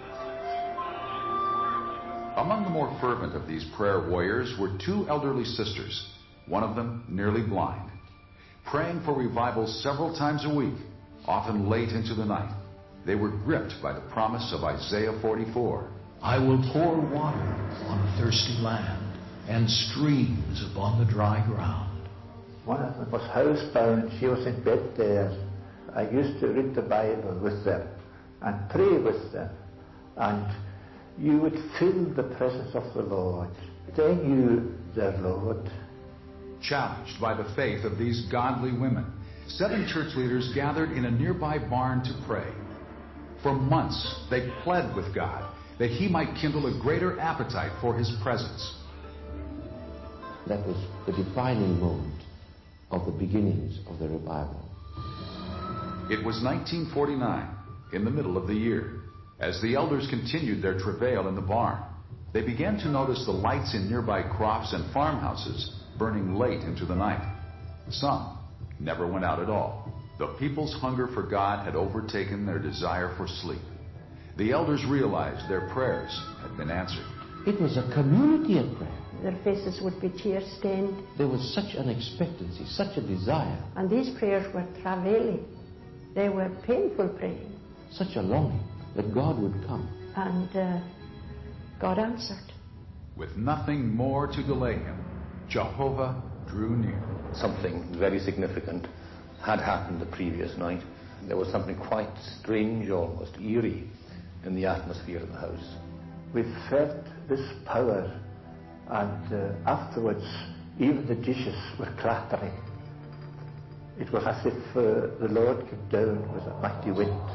Among the more fervent of these prayer warriors were two elderly sisters, one of them nearly blind, praying for revival several times a week, often late into the night. They were gripped by the promise of Isaiah 44. I will pour water on a thirsty land and streams upon the dry ground. One of them was housebound. She was in bed there. I used to read the Bible with them and pray with them. And you would feel the presence of the Lord. They knew their Lord. Challenged by the faith of these godly women, 7 church leaders gathered in a nearby barn to pray. For months, they pled with God that He might kindle a greater appetite for His presence. That was the defining moment of the beginnings of the revival. It was 1949, in the middle of the year. As the elders continued their travail in the barn, they began to notice the lights in nearby crofts and farmhouses burning late into the night. Some never went out at all. The people's hunger for God had overtaken their desire for sleep. The elders realized their prayers had been answered. It was a community of prayer. Their faces would be tear-stained. There was such an expectancy, such a desire. And these prayers were travailing. They were painful praying. Such a longing that God would come. And God answered. With nothing more to delay Him, Jehovah drew near. Something very significant had happened the previous night. There was something quite strange, almost eerie, in the atmosphere of the house. We felt this power, and afterwards even the dishes were clattering. It was as if the Lord came down with a mighty wind.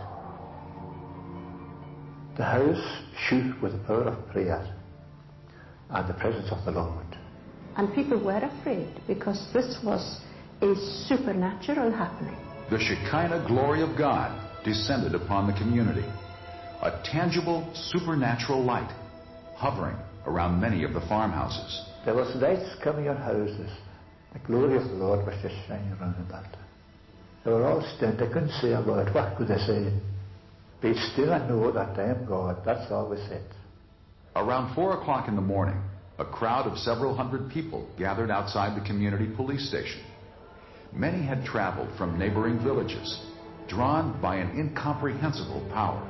The house shook with the power of prayer and the presence of the Lord. And people were afraid because this was a supernatural happening. The Shekinah glory of God descended upon the community, a tangible supernatural light hovering around many of the farmhouses. There was lights coming on houses. The glory of the Lord was just shining around about them. They were all stunned. They couldn't say a word. What could they say? Be still and know that I am God. That's all we said. Around 4 o'clock in the morning, a crowd of several hundred people gathered outside the community police station. Many had traveled from neighboring villages, drawn by an incomprehensible power.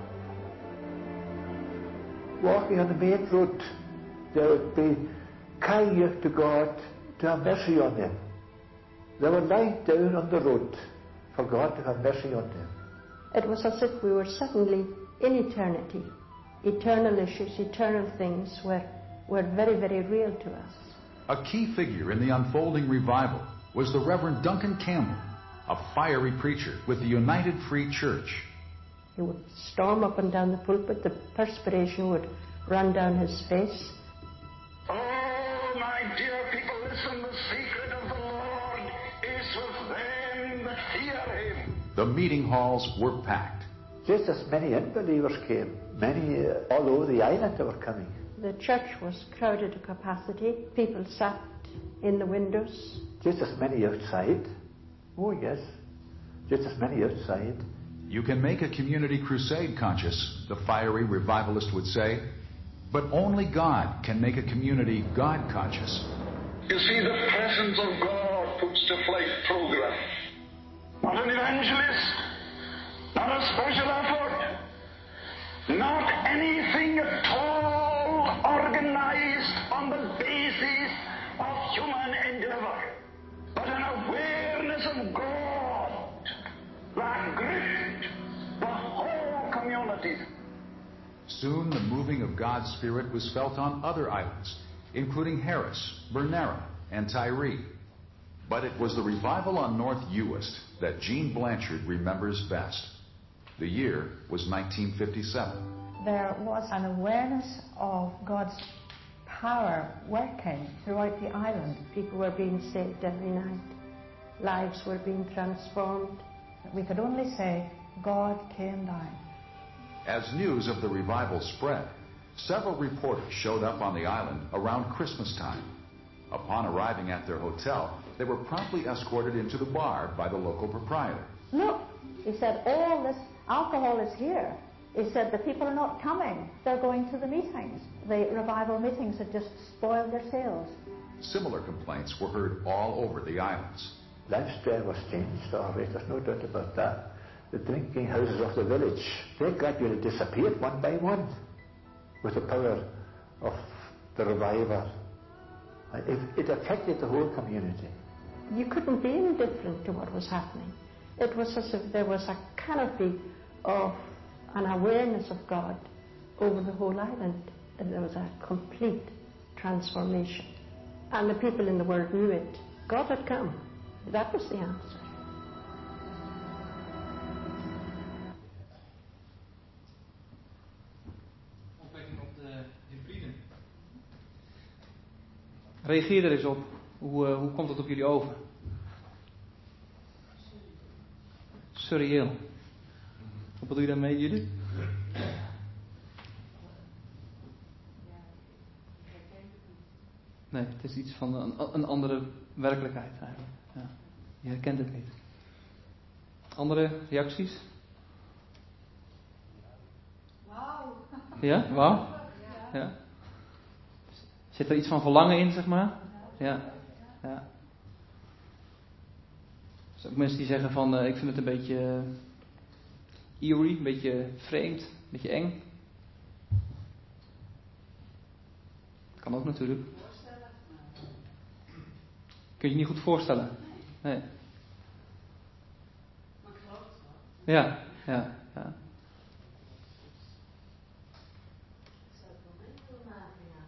Walking on the main road, they would be crying out to God to have mercy on them. They were lying down on the road for God to have mercy on them. It was as if we were suddenly in eternity. Eternal issues, eternal things were very, very real to us. A key figure in the unfolding revival was the Reverend Duncan Campbell, a fiery preacher with the United Free Church. He would storm up and down the pulpit. The perspiration would run down his face. Oh, my dear people, listen, the secret of the Lord is with them that fear him. The meeting halls were packed. Just as many unbelievers came, many all over the island they were coming. The church was crowded to capacity. People sat in the windows. Just as many outside. Oh yes, just as many outside. You can make a community crusade conscious, the fiery revivalist would say, but only God can make a community God conscious. You see, the presence of God puts to flight program. Not an evangelist, not a special effort, not anything at all organized on the basis of human endeavor, but an awareness of God that gripped the whole community. Soon the moving of God's Spirit was felt on other islands, including Harris, Bernera, and Tiree. But it was the revival on North Uist that Jean Blanchard remembers best. The year was 1957. There was an awareness of God's power working throughout the island. People were being saved every night. Lives were being transformed. We could only say, God came down. As news of the revival spread, several reporters showed up on the island around Christmas time. Upon arriving at their hotel, they were promptly escorted into the bar by the local proprietor. Look, he said, all this alcohol is here. He said, the people are not coming. They're going to the meetings. The revival meetings had just spoiled their sales. Similar complaints were heard all over the islands. Lifestyle was changed, all right, there's no doubt about that. The drinking houses of the village, they gradually disappeared one by one with the power of the revival. It affected the whole community. You couldn't be indifferent to what was happening. It was as if there was a canopy of an awareness of God over the whole island. And there was a complete transformation. And the people in the world knew it. God had come. That was the answer. Opmerking op de hybride. Reageer er eens op. Hoe komt het op jullie over? Surreëel. Wat bedoel je daarmee, jullie? Nee, het is iets van een andere werkelijkheid eigenlijk. Ja, je herkent het niet. Andere reacties? Wauw. Ja, wauw? Ja. Zit er iets van verlangen in, zeg maar? Ja. Ja. Er zijn ook mensen die zeggen van, ik vind het een beetje eerie, een beetje vreemd, een beetje eng. Kan ook natuurlijk. Kun je je niet goed voorstellen? Nee. Maar ik geloof het wel. Ja. Ik zou het wel mee willen maken, ja.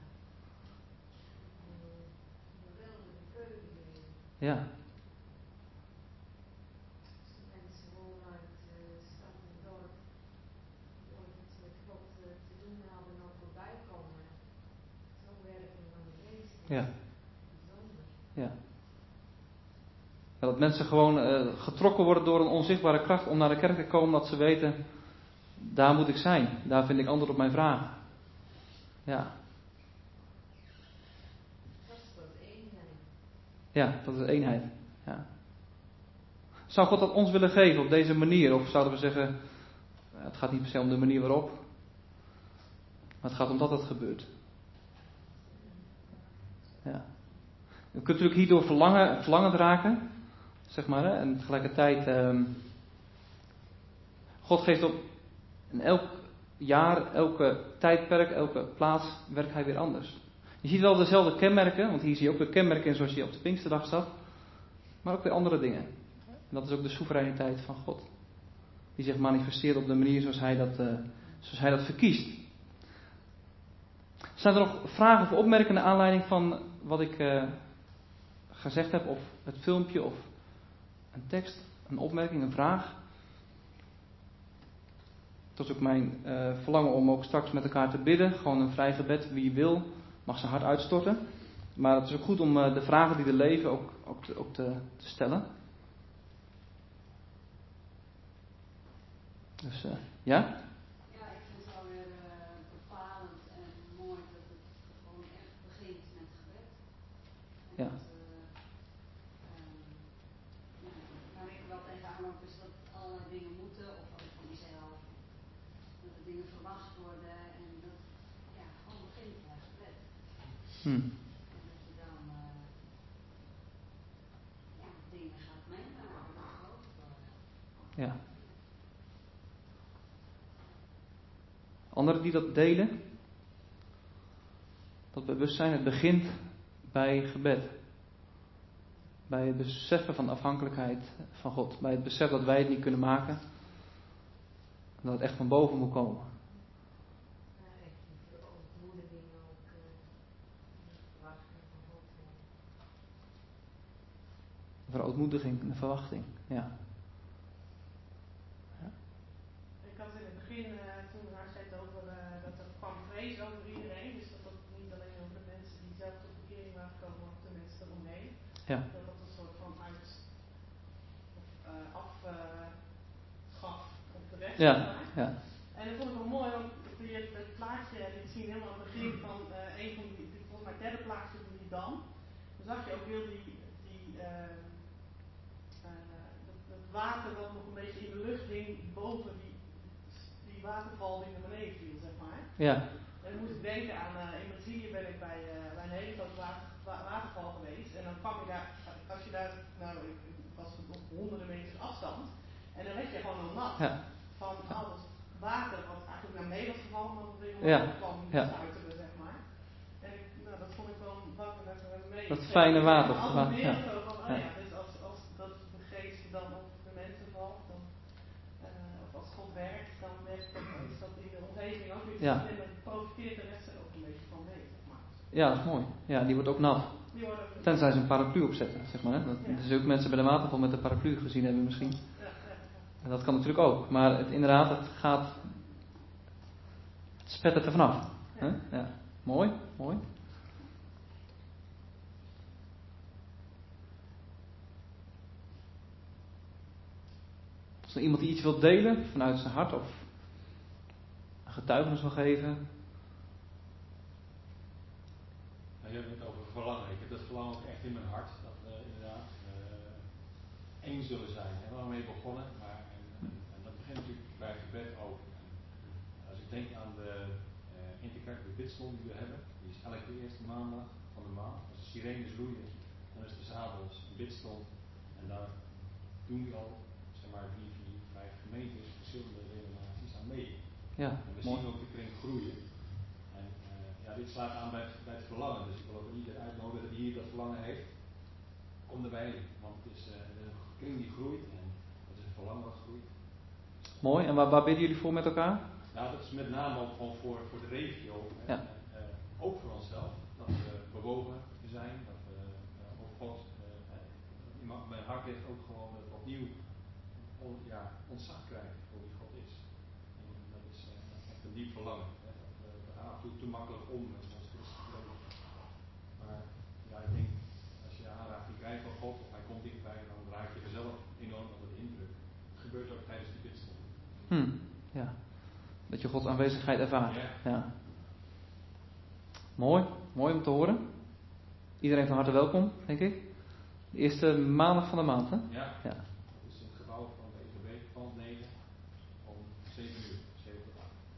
Een geweldige keuken. Ja. Als de mensen wonen uit stad en dorp, die ooit iets met God te doen hadden, nog voorbij komen. Zo'n werking van de geest. Ja. Bijzonder. Ja. Dat mensen gewoon getrokken worden door een onzichtbare kracht om naar de kerk te komen, dat ze weten, daar moet ik zijn. Daar vind ik antwoord op mijn vragen. Ja. Dat is tot eenheid. Ja, dat is eenheid. Ja. Zou God dat ons willen geven op deze manier? Of zouden we zeggen, het gaat niet per se om de manier waarop, maar het gaat om dat het gebeurt. Ja. Je kunt natuurlijk hierdoor verlangend raken, zeg maar, hè? En tegelijkertijd, God geeft in elk jaar, elke tijdperk, elke plaats, werkt hij weer anders. Je ziet wel dezelfde kenmerken, want hier zie je ook de kenmerken zoals je op de Pinksterdag zag, maar ook weer andere dingen. En dat is ook de soevereiniteit van God, die zich manifesteert op de manier zoals hij dat verkiest. Zijn er nog vragen of opmerkingen naar aanleiding van wat ik gezegd heb, of het filmpje, of een tekst, een opmerking, een vraag? Dat is ook mijn verlangen om ook straks met elkaar te bidden. Gewoon een vrij gebed. Wie wil, mag zijn hart uitstorten. Maar het is ook goed om de vragen die er leven ook te stellen. Dus ja? Ja, ik vind het wel weer bepalend en mooi dat het gewoon echt begint met gebed. En Ja. waar ik wel tegenaan loop is dat allerlei dingen moeten, of ook van jezelf, dat er dingen verwacht worden en dat gewoon begint met gebed. En dat je dan dingen gaat meemaken, dat groot worden. Ja. Anderen die dat delen? Dat bewustzijn, het begint bij gebed. Bij het beseffen van de afhankelijkheid van God. Bij het besef dat wij het niet kunnen maken. En dat het echt van boven moet komen. Echt die verootmoediging ook, verwachting van God. Verootmoediging en verwachting, ja. Ik had in het begin, toen hij zei het over, dat er kwam vrees over iedereen. Dus dat het niet alleen over de mensen die zelf tot bekering waren gekomen, maar ook de mensen eromheen. Ja. Dat dat een soort van afgaf op de rest. Ja, ja. En dat vond ik wel mooi, want je het plaatje liet zien helemaal aan het begin van een van die, volgens mij het derde plaatje van die dam. Dan zag je ook heel dat water dat nog een beetje in de lucht hing boven die waterval die naar beneden viel, zeg maar. Ja. En dan moest ik denken aan, in Brazilië ben ik bij een hele grote waterval geweest. En dan kwam je daar, als je daar, was het op honderden meters afstand. En dan werd je gewoon al nat. Ja. Van al dat water wat eigenlijk naar beneden was gevallen, maar weer kwam stuiteren, zeg maar. En dat vond ik wel mee. Dat fijne water. Ja. Zo van, dus als dat de geest dan op de mensen valt, dan, of als God werkt, dan werkt dat, is dat in de omgeving ook weer te zien en dan profiteert de rest er ook een beetje van mee, zeg maar. Ja, dat is mooi. Ja, die wordt ook nat. Tenzij ze een paraplu opzetten, zeg maar. Hè? Dat dus ook mensen bij de waterval met een paraplu gezien hebben misschien. En dat kan natuurlijk ook. Maar inderdaad, het spettert er vanaf. Ja. Mooi, mooi. Als er iemand die iets wil delen vanuit zijn hart of een getuigenis wil geven. Je hebt het over verlangen. Ik heb dat verlangen ook echt in mijn hart. Dat we inderdaad één zullen zijn. Daar hebben we mee begonnen. Maar en dat begint natuurlijk bij gebed ook. En als ik denk aan de interkerkelijke bidstond die we hebben. Die is elke eerste maandag van de maand. Als de sirenes loeien, dan is het 's avonds een bidstond. En daar doen we al, zeg maar, 4, 5 gemeentes, verschillende denominaties aan mee. Ja, en we zien ook de kring groeien. En dit slaat aan bij het verlangen. Dus ik wil ook iedereen uitnodigen die hier dat verlangen heeft. kom erbij. Want het is een kring die groeit en het is een verlangen wat groeit. Mooi. En waar bidden jullie voor met elkaar? Nou, dat is met name ook gewoon voor de regio. Ja. Ook voor onszelf. Dat we bewogen zijn. Dat we ook God. In mijn hart ligt ook gewoon dat we opnieuw ontzag krijgen voor wie God is. En dat is echt een diep verlangen. We gaan af en toe te makkelijk om met ons christelijk leven. Maar ja, ik denk, als je aanraking krijgt van God, of hij komt dichtbij, dan raak je er zelf enorm onder de indruk. Het gebeurt ook tijdens die bidstond. Ja. Dat je Gods aanwezigheid ervaart. Ja. Mooi om te horen. Iedereen van harte welkom, denk ik. De eerste maandag van de maand, hè? Ja. Dat is in het gebouw van de EVB, pand 9, om 7 uur, 7 tot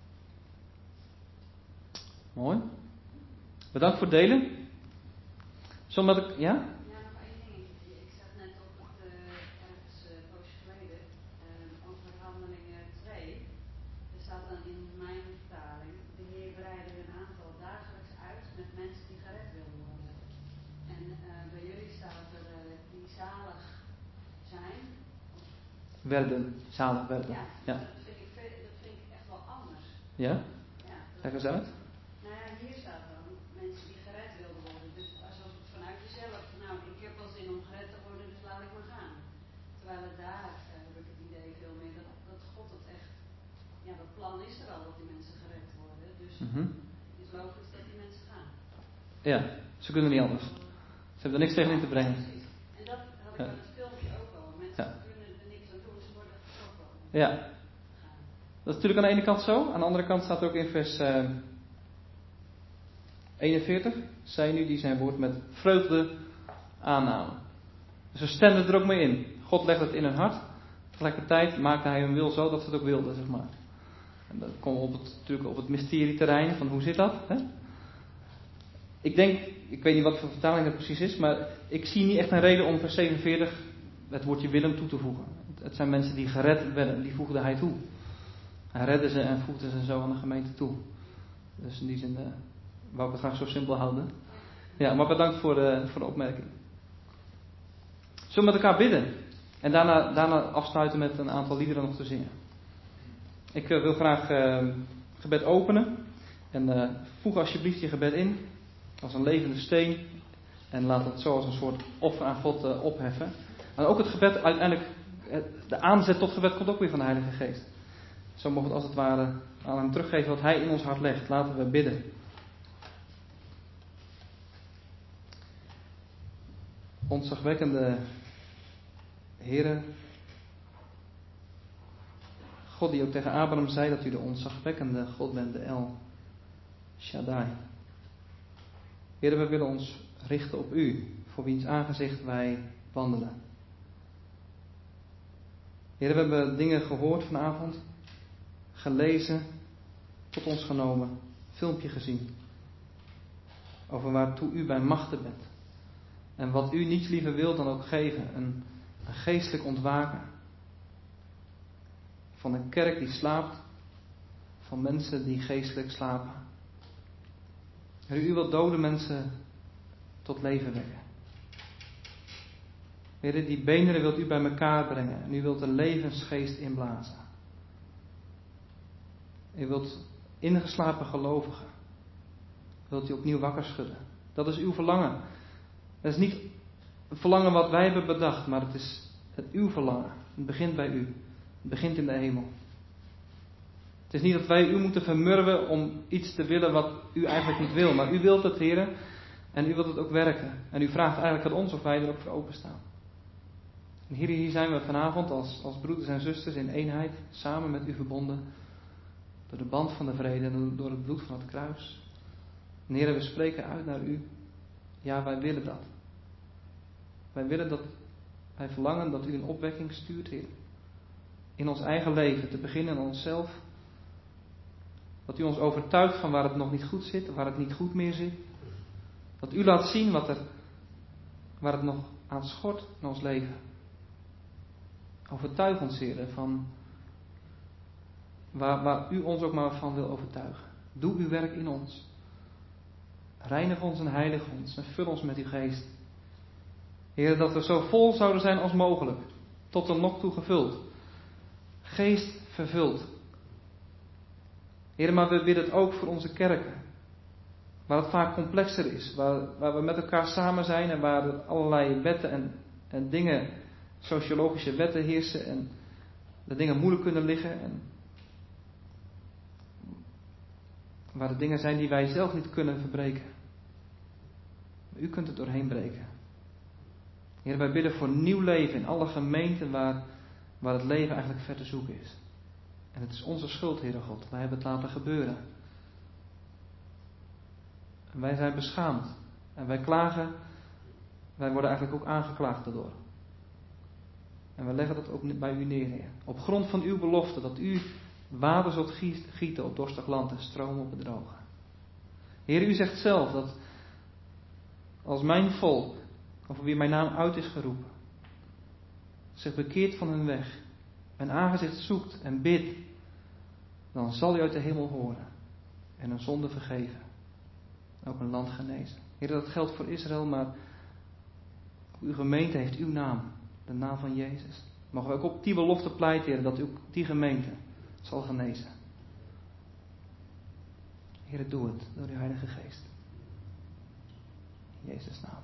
8. Mooi. Bedankt voor het delen. Zodat ik, ja? Ja, nog één dingetje. Ik zat net op het, ergens een poosje geleden, over Handelingen 2. Er staat dan in mijn vertaling, de Heer breidde een aantal dagelijks uit met mensen die gered wilden worden. En bij jullie staat er die zalig zijn. Zalig werden. Ja. Dat vind ik echt wel anders. Ja? Ja. Leg eens uit. Nou ja, hier staat dan mensen die gered wilden worden. Dus alsof het vanuit jezelf, nou, ik heb wel zin om gered te worden, dus laat ik maar gaan. Terwijl het daar, heb ik het idee veel meer, dat God het echt, ja, dat plan is er al dat die mensen gered worden. Dus het is logisch dat die mensen gaan. Ja, ze kunnen niet anders. Ze hebben er niks tegen in te brengen. Precies. En dat had ik aan het filmpje ook al. Mensen kunnen er niks aan doen, ze worden getrokken. Ja. Dat is natuurlijk aan de ene kant zo. Aan de andere kant staat ook in vers 41. Zij nu die zijn woord met vreugde aannamen. Dus ze stemden er ook mee in. God legt het in hun hart. Tegelijkertijd maakte hij hun wil zo dat ze het ook wilden, zeg maar. En dan komen we natuurlijk op het mysterieterrein van hoe zit dat? Hè? Ik denk, ik weet niet wat voor vertaling dat precies is, maar ik zie niet echt een reden om vers 47 het woordje Willem toe te voegen. Het zijn mensen die gered werden, die voegde hij toe. Hij redde ze en voegde ze zo aan de gemeente toe. Dus in die zin wou ik het graag zo simpel houden. Ja, maar bedankt voor de opmerking. Zullen we met elkaar bidden? En daarna afsluiten met een aantal liederen nog te zingen. Ik wil graag gebed openen. En voeg alsjeblieft je gebed in. Als een levende steen. En laat het zo als een soort offer aan God opheffen. En ook het gebed uiteindelijk, de aanzet tot gebed komt ook weer van de Heilige Geest. Zo mogen we het als het ware aan hem teruggeven wat hij in ons hart legt. Laten we bidden. Ontzagwekkende Heere, God die ook tegen Abraham zei dat u de ontzagwekkende God bent, de El Shaddai. Heere, we willen ons richten op u, voor wiens aangezicht wij wandelen. Heere, we hebben dingen gehoord vanavond, gelezen, tot ons genomen, filmpje gezien. Over waartoe u bij machten bent. En wat u niets liever wilt dan ook geven, een geestelijk ontwaken. Van een kerk die slaapt, van mensen die geestelijk slapen. Heer, u wilt dode mensen tot leven wekken. Heer, die beenderen wilt u bij elkaar brengen en u wilt een levensgeest inblazen. U wilt ingeslapen gelovigen, wilt u opnieuw wakker schudden. Dat is uw verlangen. Dat is niet een verlangen wat wij hebben bedacht, maar het is uw verlangen. Het begint bij u. Het begint in de hemel. Het is niet dat wij u moeten vermurwen om iets te willen wat u eigenlijk niet wil. Maar u wilt het, Heer, en u wilt het ook werken. En u vraagt eigenlijk aan ons of wij er ook voor openstaan. En Heer, hier zijn we vanavond als broeders en zusters in eenheid, samen met u verbonden. Door de band van de vrede en door het bloed van het kruis. En Heer, we spreken uit naar u. Ja, wij willen dat. Wij verlangen dat u een opwekking stuurt, Heer. In ons eigen leven, te beginnen in onszelf. Dat u ons overtuigt van waar het nog niet goed zit, waar het niet goed meer zit. Dat u laat zien waar het nog aan schort in ons leven. Overtuig ons, Heer, van waar u ons ook maar van wil overtuigen. Doe uw werk in ons. Reinig ons en heilig ons en vul ons met uw geest. Heer, dat we zo vol zouden zijn als mogelijk. Tot de nok toe gevuld. Geest vervuld. Heer, maar we bidden het ook voor onze kerken. Waar het vaak complexer is. Waar we met elkaar samen zijn en waar er allerlei wetten en dingen, sociologische wetten heersen. En de dingen moeilijk kunnen liggen. En waar er dingen zijn die wij zelf niet kunnen verbreken. Maar u kunt het doorheen breken. Heer, wij bidden voor nieuw leven in alle gemeenten waar het leven eigenlijk ver te zoeken is. En het is onze schuld, Heere God. Wij hebben het laten gebeuren. En wij zijn beschaamd. En wij klagen. Wij worden eigenlijk ook aangeklaagd daardoor. En we leggen dat ook bij u neer, Heer. Op grond van uw belofte dat u water zult gieten op dorstig land en stromen op het droge. Heer, u zegt zelf dat als mijn volk, over wie mijn naam uit is geroepen, zich bekeert van hun weg, mijn aangezicht zoekt en bidt, dan zal u uit de hemel horen en hun zonde vergeven. Ook een land genezen. Heer, dat geldt voor Israël, maar uw gemeente heeft uw naam, de naam van Jezus. Mogen we ook op die belofte pleiten, Heer, dat ook die gemeente zal genezen. Heer, doe het door uw Heilige Geest. In Jezus' naam.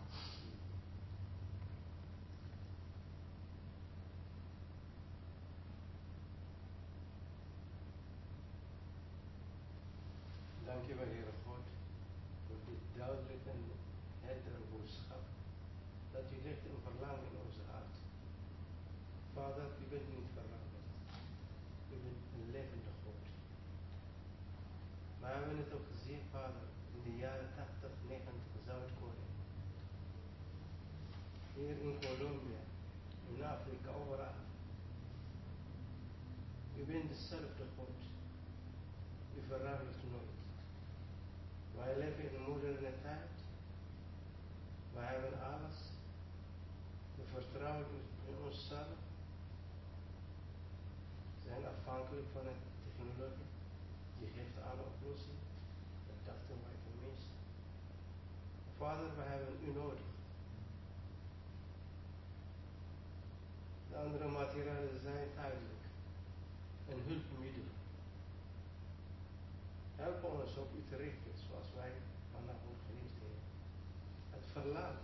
Dank u wel, Heere God, voor dit duidelijke en heldere boodschap. Dat u legt een verlangen in onze hart. Vader, u bent niet veranderd. U bent een levende God. Maar we hebben het ook gezien, Vader, in de jaren 80, 90 in Zuid-Korea. Hier in Colombia, in Afrika, overal. U bent dezelfde God. U verandert nooit. Wij leven in een moderne tijd. Wij hebben alles. We vertrouwen in onszelf. We zijn afhankelijk van de technologie. Die geeft alle oplossingen. Dat dachten wij tenminste. Vader, we hebben u nodig. De andere materialen zijn tijdelijk. Een hulpmiddel. Help ons op u te richten zoals wij vanavond geleerd hebben. Het verlangt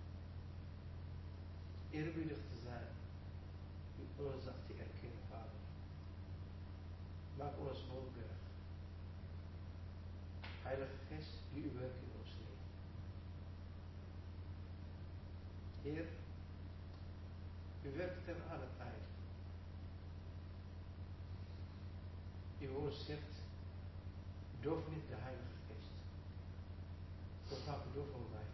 eerbiedig te zijn, u ons dat te erkennen, Vader. Maak ons volgerig. Heilige Geest, die u werkt in ons leven. Heer, u werkt ten alle tijden. Uw woord zegt, doof niet de Heilige Geest. Hoe vaak doven wij?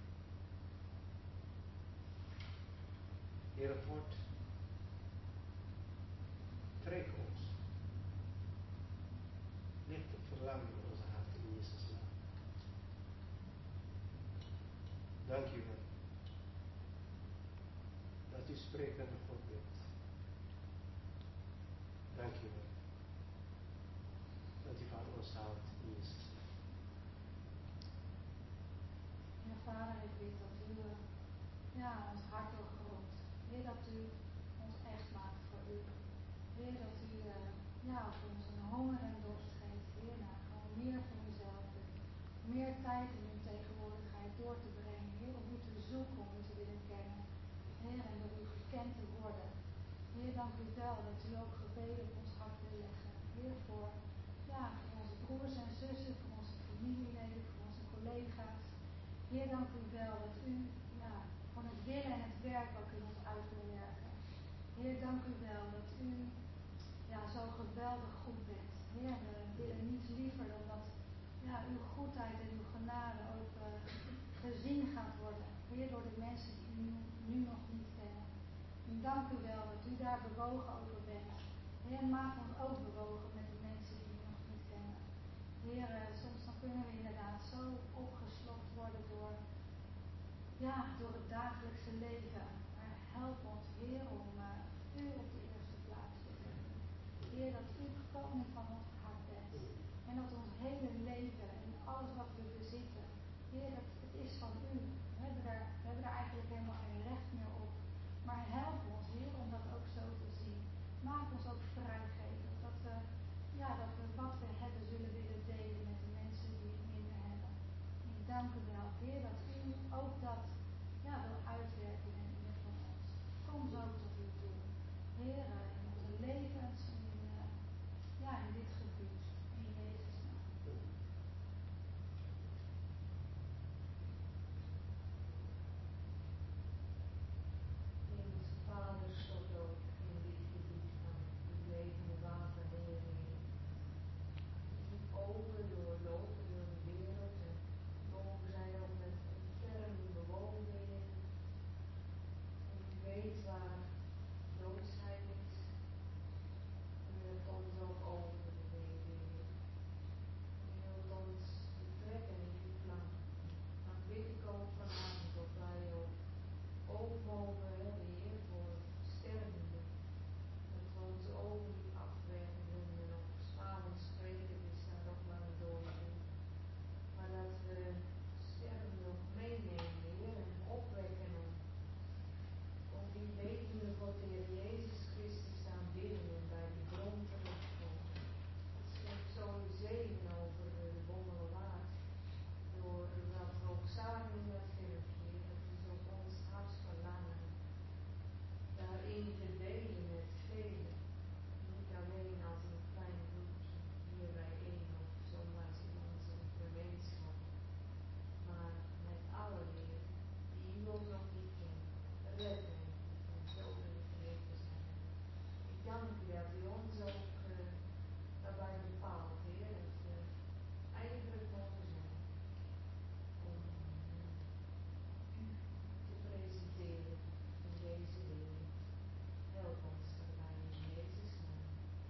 Heer God, trek ons. Leg het verlangen in onze hart in Jezus' naam. Dank u wel. Dat u sprekende God bent. Dank u wel. Dat u van ons houdt in Jezus' naam. Ja, Vader, ik weet dat u ons hart doorgrondt. Heer, dat u ons echt maakt voor u. Heer, dat u voor ons een honger en dorst geeft. Heer, naar gewoon meer van uzelf. Meer tijd in uw tegenwoordigheid door te brengen. Heer, om u te zoeken, om u te willen kennen. Heer, en door u gekend te worden. Heer, dank u wel dat u ook gebeden op ons hart wil leggen. Heer, voor onze broers en zussen, voor onze familieleden, voor onze collega's. Heer, dank u wel dat u van het willen en het werk ook in ons uit wil werken. Heer, dank u wel dat u zo geweldig goed bent. Heer, we willen niets liever dan dat uw goedheid en uw genade ook gezien gaat worden. Heer, door de mensen die u nu nog niet kennen. En dank u wel dat u daar bewogen over bent. Heer, maak ons ook bewogen met de mensen die u nog niet kennen. Heer, soms dan kunnen we inderdaad zo opgeslokt worden door het dagelijkse leven. Maar help ons, Heer, om u op de eerste plaats te zetten. Heer, dat u de koning van ons hart bent. En dat ons hele leven en alles wat we bezitten, Heer, het is van u. we hebben daar eigenlijk helemaal geen recht meer op. Maar help ons, Heer, om dat ook zo te zien. Maak ons ook vrijgever. Dat we wat we hebben zullen willen delen met de mensen die het minder hebben. En dank u wel, Heer, dat u ook dat wil uitwerken in ieder van ons. Kom zo tot uw doel. Heer, in onze levens en in dit gebied. In Jezus' naam. Hemelse Vader, stort ook in dit gebied van het levende water, Heer. Diep open, doorlopen door de wereld en mogen zij ook met een term bewoond, Heer. En u weet waar doodsheid is. U wilt ons ook over de Heer. U wilt ons betrekken in die plan. Dan bid ik ook vanavond dat wij ook oog mogen hebben, Heer, voor stervenden. Dat we onze ogen niet afwerken en op s'avonds spreken is daar ook maar door. Maar dat we stervenden ook meenemen, Heer, en opwekken om die wetende God, de Heer Jezus Christus, te aanbidden en bij die bron terechtkomen. Dat is zo een zegen over de Bommelerwaard. Doordat we ook samen in dat filmpje, Heer, dat is ook ons hartsverlangen. Daarin te delen met velen. Niet alleen als een klein groepje hier bijeen of zomaar in onze gemeenschap. Maar met alle Heer die u ook nog niet kent. Red hen en zo vergeten zijn. Ik dank u dat u ons ook daarbij bepaalt, Heer, dat we ijverig mogen zijn om u te presenteren in deze wereld. Help ons daarbij in Jezus' naam.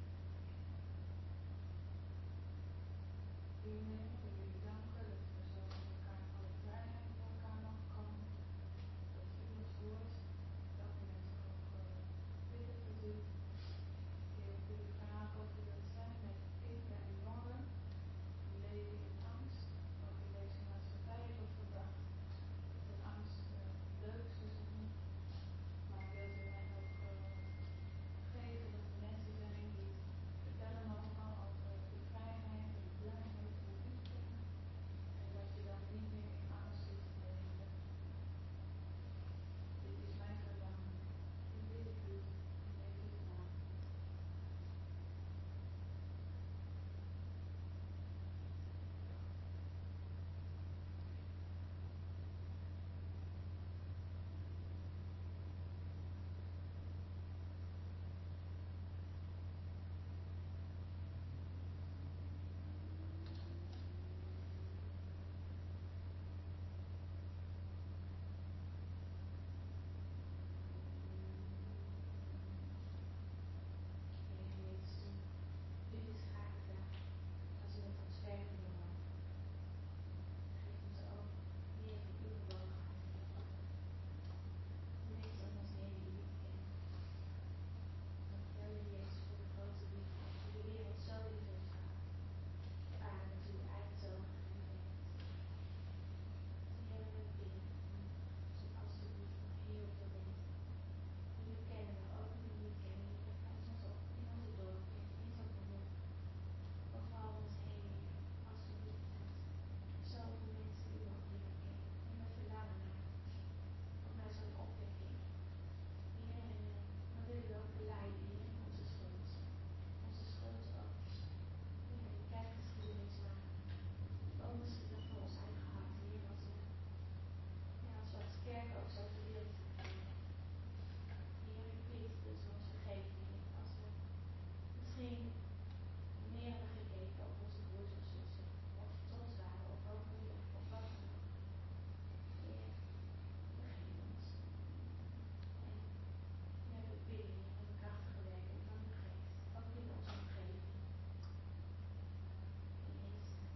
Heer, ik wil u danken dat we zo met elkaar voor de vrijheid bij elkaar mogen komen. Dat u ons hoort. Dat moment ook bidden tot u. Heer, ik wil u vragen of u wilt zijn met kinderen en jongeren. Die leven in angst. Ook in deze maatschappij wordt gebracht. Dat angst leuk is of niet. Maar wilt u hen ook geven dat er mensen zijn die vertellen mogen over de vrijheid en de blijheid die u kennen. En dat je dan niet meer in angst zit te leven. Dit is mijn verlangen. Dit bid ik u in Jezus' naam. Dit is graag gedaan. Als u met ons werken wil maken. Geef ons ook meer van uw bewogenheid in de vatten. Meest aan ons Heer die u niet kent. Dank u wel, Heer Jezus, voor de grote liefde. Die de wereld zo lief heeft gehad. De aarde dat u uw eigen zoon gegeven heeft. Heer, we bidden. Zoals u hier op de bent. Die we kennen, maar ook die we niet kennen. Pas ons op in onze dorpen, in zo'n beroep. Overal om ons heen, Heer, alsjeblieft. Zoveel mensen die u nog niet kennen. En we verlangen naar. Ook naar zo'n opwekking. Heer, en dan willen we ook beleiden, Heer, in onze schuld. Onze schuld ook. Heer, de kerkgeschiedenis maken. Ook misschien dat voor ons eigen hart, Heer, als we als kerk ook zo verdeeld zijn. Heer, ik bid dus ons vergeven, Heer, als we misschien meer hebben gekeken op onze broers of zussen, of trots waren op hoogmoedig of wat dan ook. Heer, vergeef ons. En we bidden, Heer, om de krachtige werking van uw geest, ook in onze omgeving. In Jezus' naam.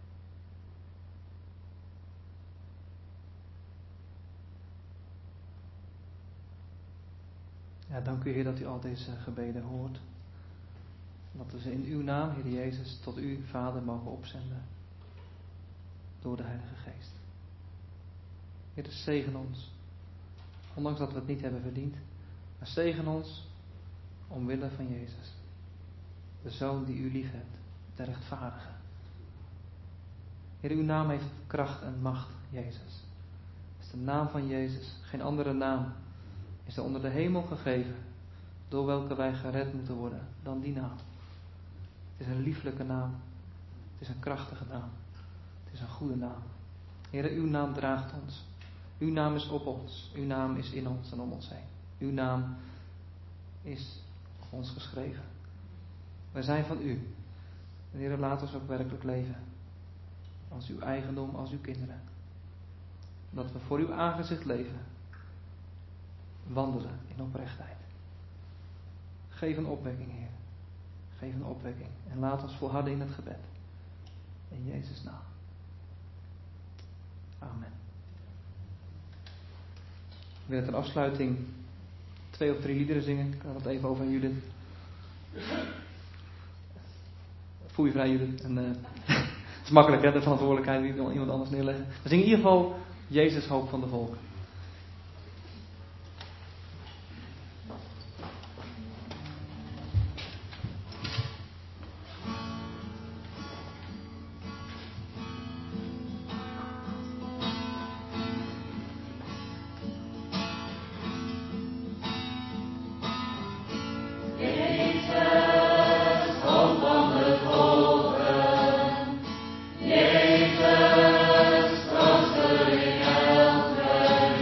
Ja, dank u, Heer, dat u al deze gebeden hoort. Dat we ze in uw naam, Heer Jezus, tot u, Vader, mogen opzenden. Door de Heilige Geest. Heer, zegen ons. Ondanks dat we het niet hebben verdiend. Maar zegen ons omwille van Jezus. De Zoon die u lief hebt. De rechtvaardige. Heer, uw naam heeft kracht en macht, Jezus. Het is de naam van Jezus. Geen andere naam is er onder de hemel gegeven. Door welke wij gered moeten worden dan die naam. Het is een lieflijke naam. Het is een krachtige naam. Het is een goede naam. Heer, uw naam draagt ons. Uw naam is op ons. Uw naam is in ons en om ons heen. Uw naam is op ons geschreven. Wij zijn van u. En Heer, laat ons ook werkelijk leven. Als uw eigendom, als uw kinderen. Dat we voor uw aangezicht leven. Wandelen in oprechtheid. Geef een opwekking, Heer. Geef een opwekking. En laat ons volharden in het gebed. In Jezus' naam. Amen. Ik wil ter afsluiting 2 of 3 liederen zingen. Ik had het even over aan Judith. Voel je vrij, Judith. En, het is makkelijk, hè, de verantwoordelijkheid niet iemand anders neerleggen. We zingen in ieder geval Jezus, hoop van de volken. Jezus, trooster in elke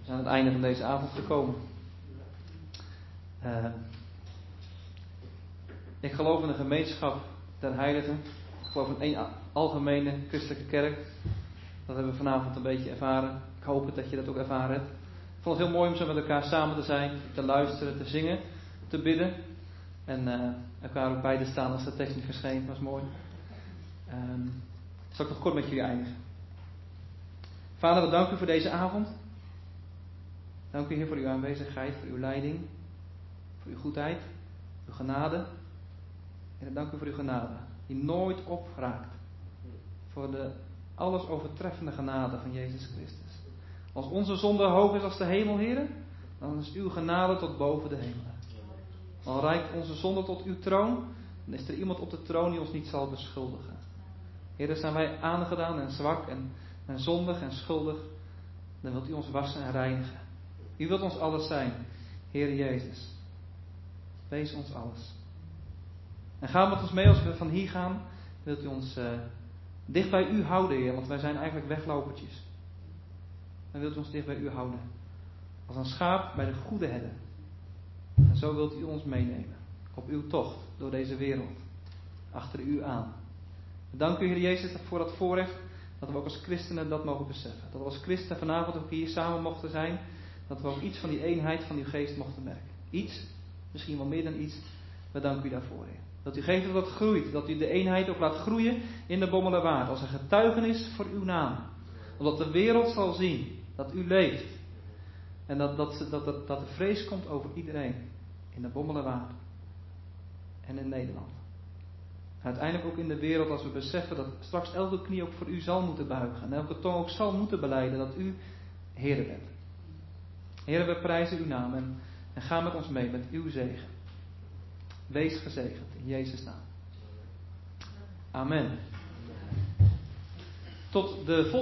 We zijn aan het einde van deze avond gekomen. Ik geloof in de gemeenschap der heiligen. Ik geloof in één algemene christelijke kerk. Dat hebben we vanavond een beetje ervaren. Ik hoop dat je dat ook ervaren hebt. Ik vond het heel mooi om zo met elkaar samen te zijn, te luisteren, te zingen, te bidden. En elkaar ook bij te staan als de tekst niet verscheen. Dat was mooi. Zal ik nog kort met jullie eindigen. Vader, we danken u voor deze avond. Dank u, Heer, voor uw aanwezigheid, voor uw leiding, voor uw goedheid, uw genade. En dank u voor uw genade, die nooit opraakt. Voor de alles overtreffende genade van Jezus Christus. Als onze zonde hoog is als de hemel, Heer, dan is uw genade tot boven de hemelen. Al reikt onze zonde tot uw troon, dan is er iemand op de troon die ons niet zal beschuldigen. Heer, zijn wij aangedaan en zwak en zondig en schuldig, dan wilt u ons wassen en reinigen. U wilt ons alles zijn, Heer Jezus. Wees ons alles. En ga met ons mee als we van hier gaan. Wilt u ons dicht bij u houden, Heer, want wij zijn eigenlijk weglopertjes. Dan wilt u ons dicht bij u houden. Als een schaap bij de goede herder. En zo wilt u ons meenemen. Op uw tocht door deze wereld. Achter u aan. We danken u, Heer Jezus, voor dat voorrecht. Dat we ook als christenen dat mogen beseffen. Dat we als christenen vanavond ook hier samen mochten zijn. Dat we ook iets van die eenheid van uw geest mochten merken. Iets, misschien wel meer dan iets. We danken u daarvoor, Heer. Dat u geeft dat dat groeit. Dat u de eenheid ook laat groeien in de Bommelerwaard. Als een getuigenis voor uw naam. Omdat de wereld zal zien dat u leeft. En dat de vrees komt over iedereen. In de Bommelerwaard. En in Nederland. En uiteindelijk ook in de wereld als we beseffen dat straks elke knie ook voor u zal moeten buigen. En elke tong ook zal moeten belijden dat u Heere bent. Heere, we prijzen uw naam en ga met ons mee met uw zegen. Wees gezegend in Jezus' naam. Amen. Tot de volgende.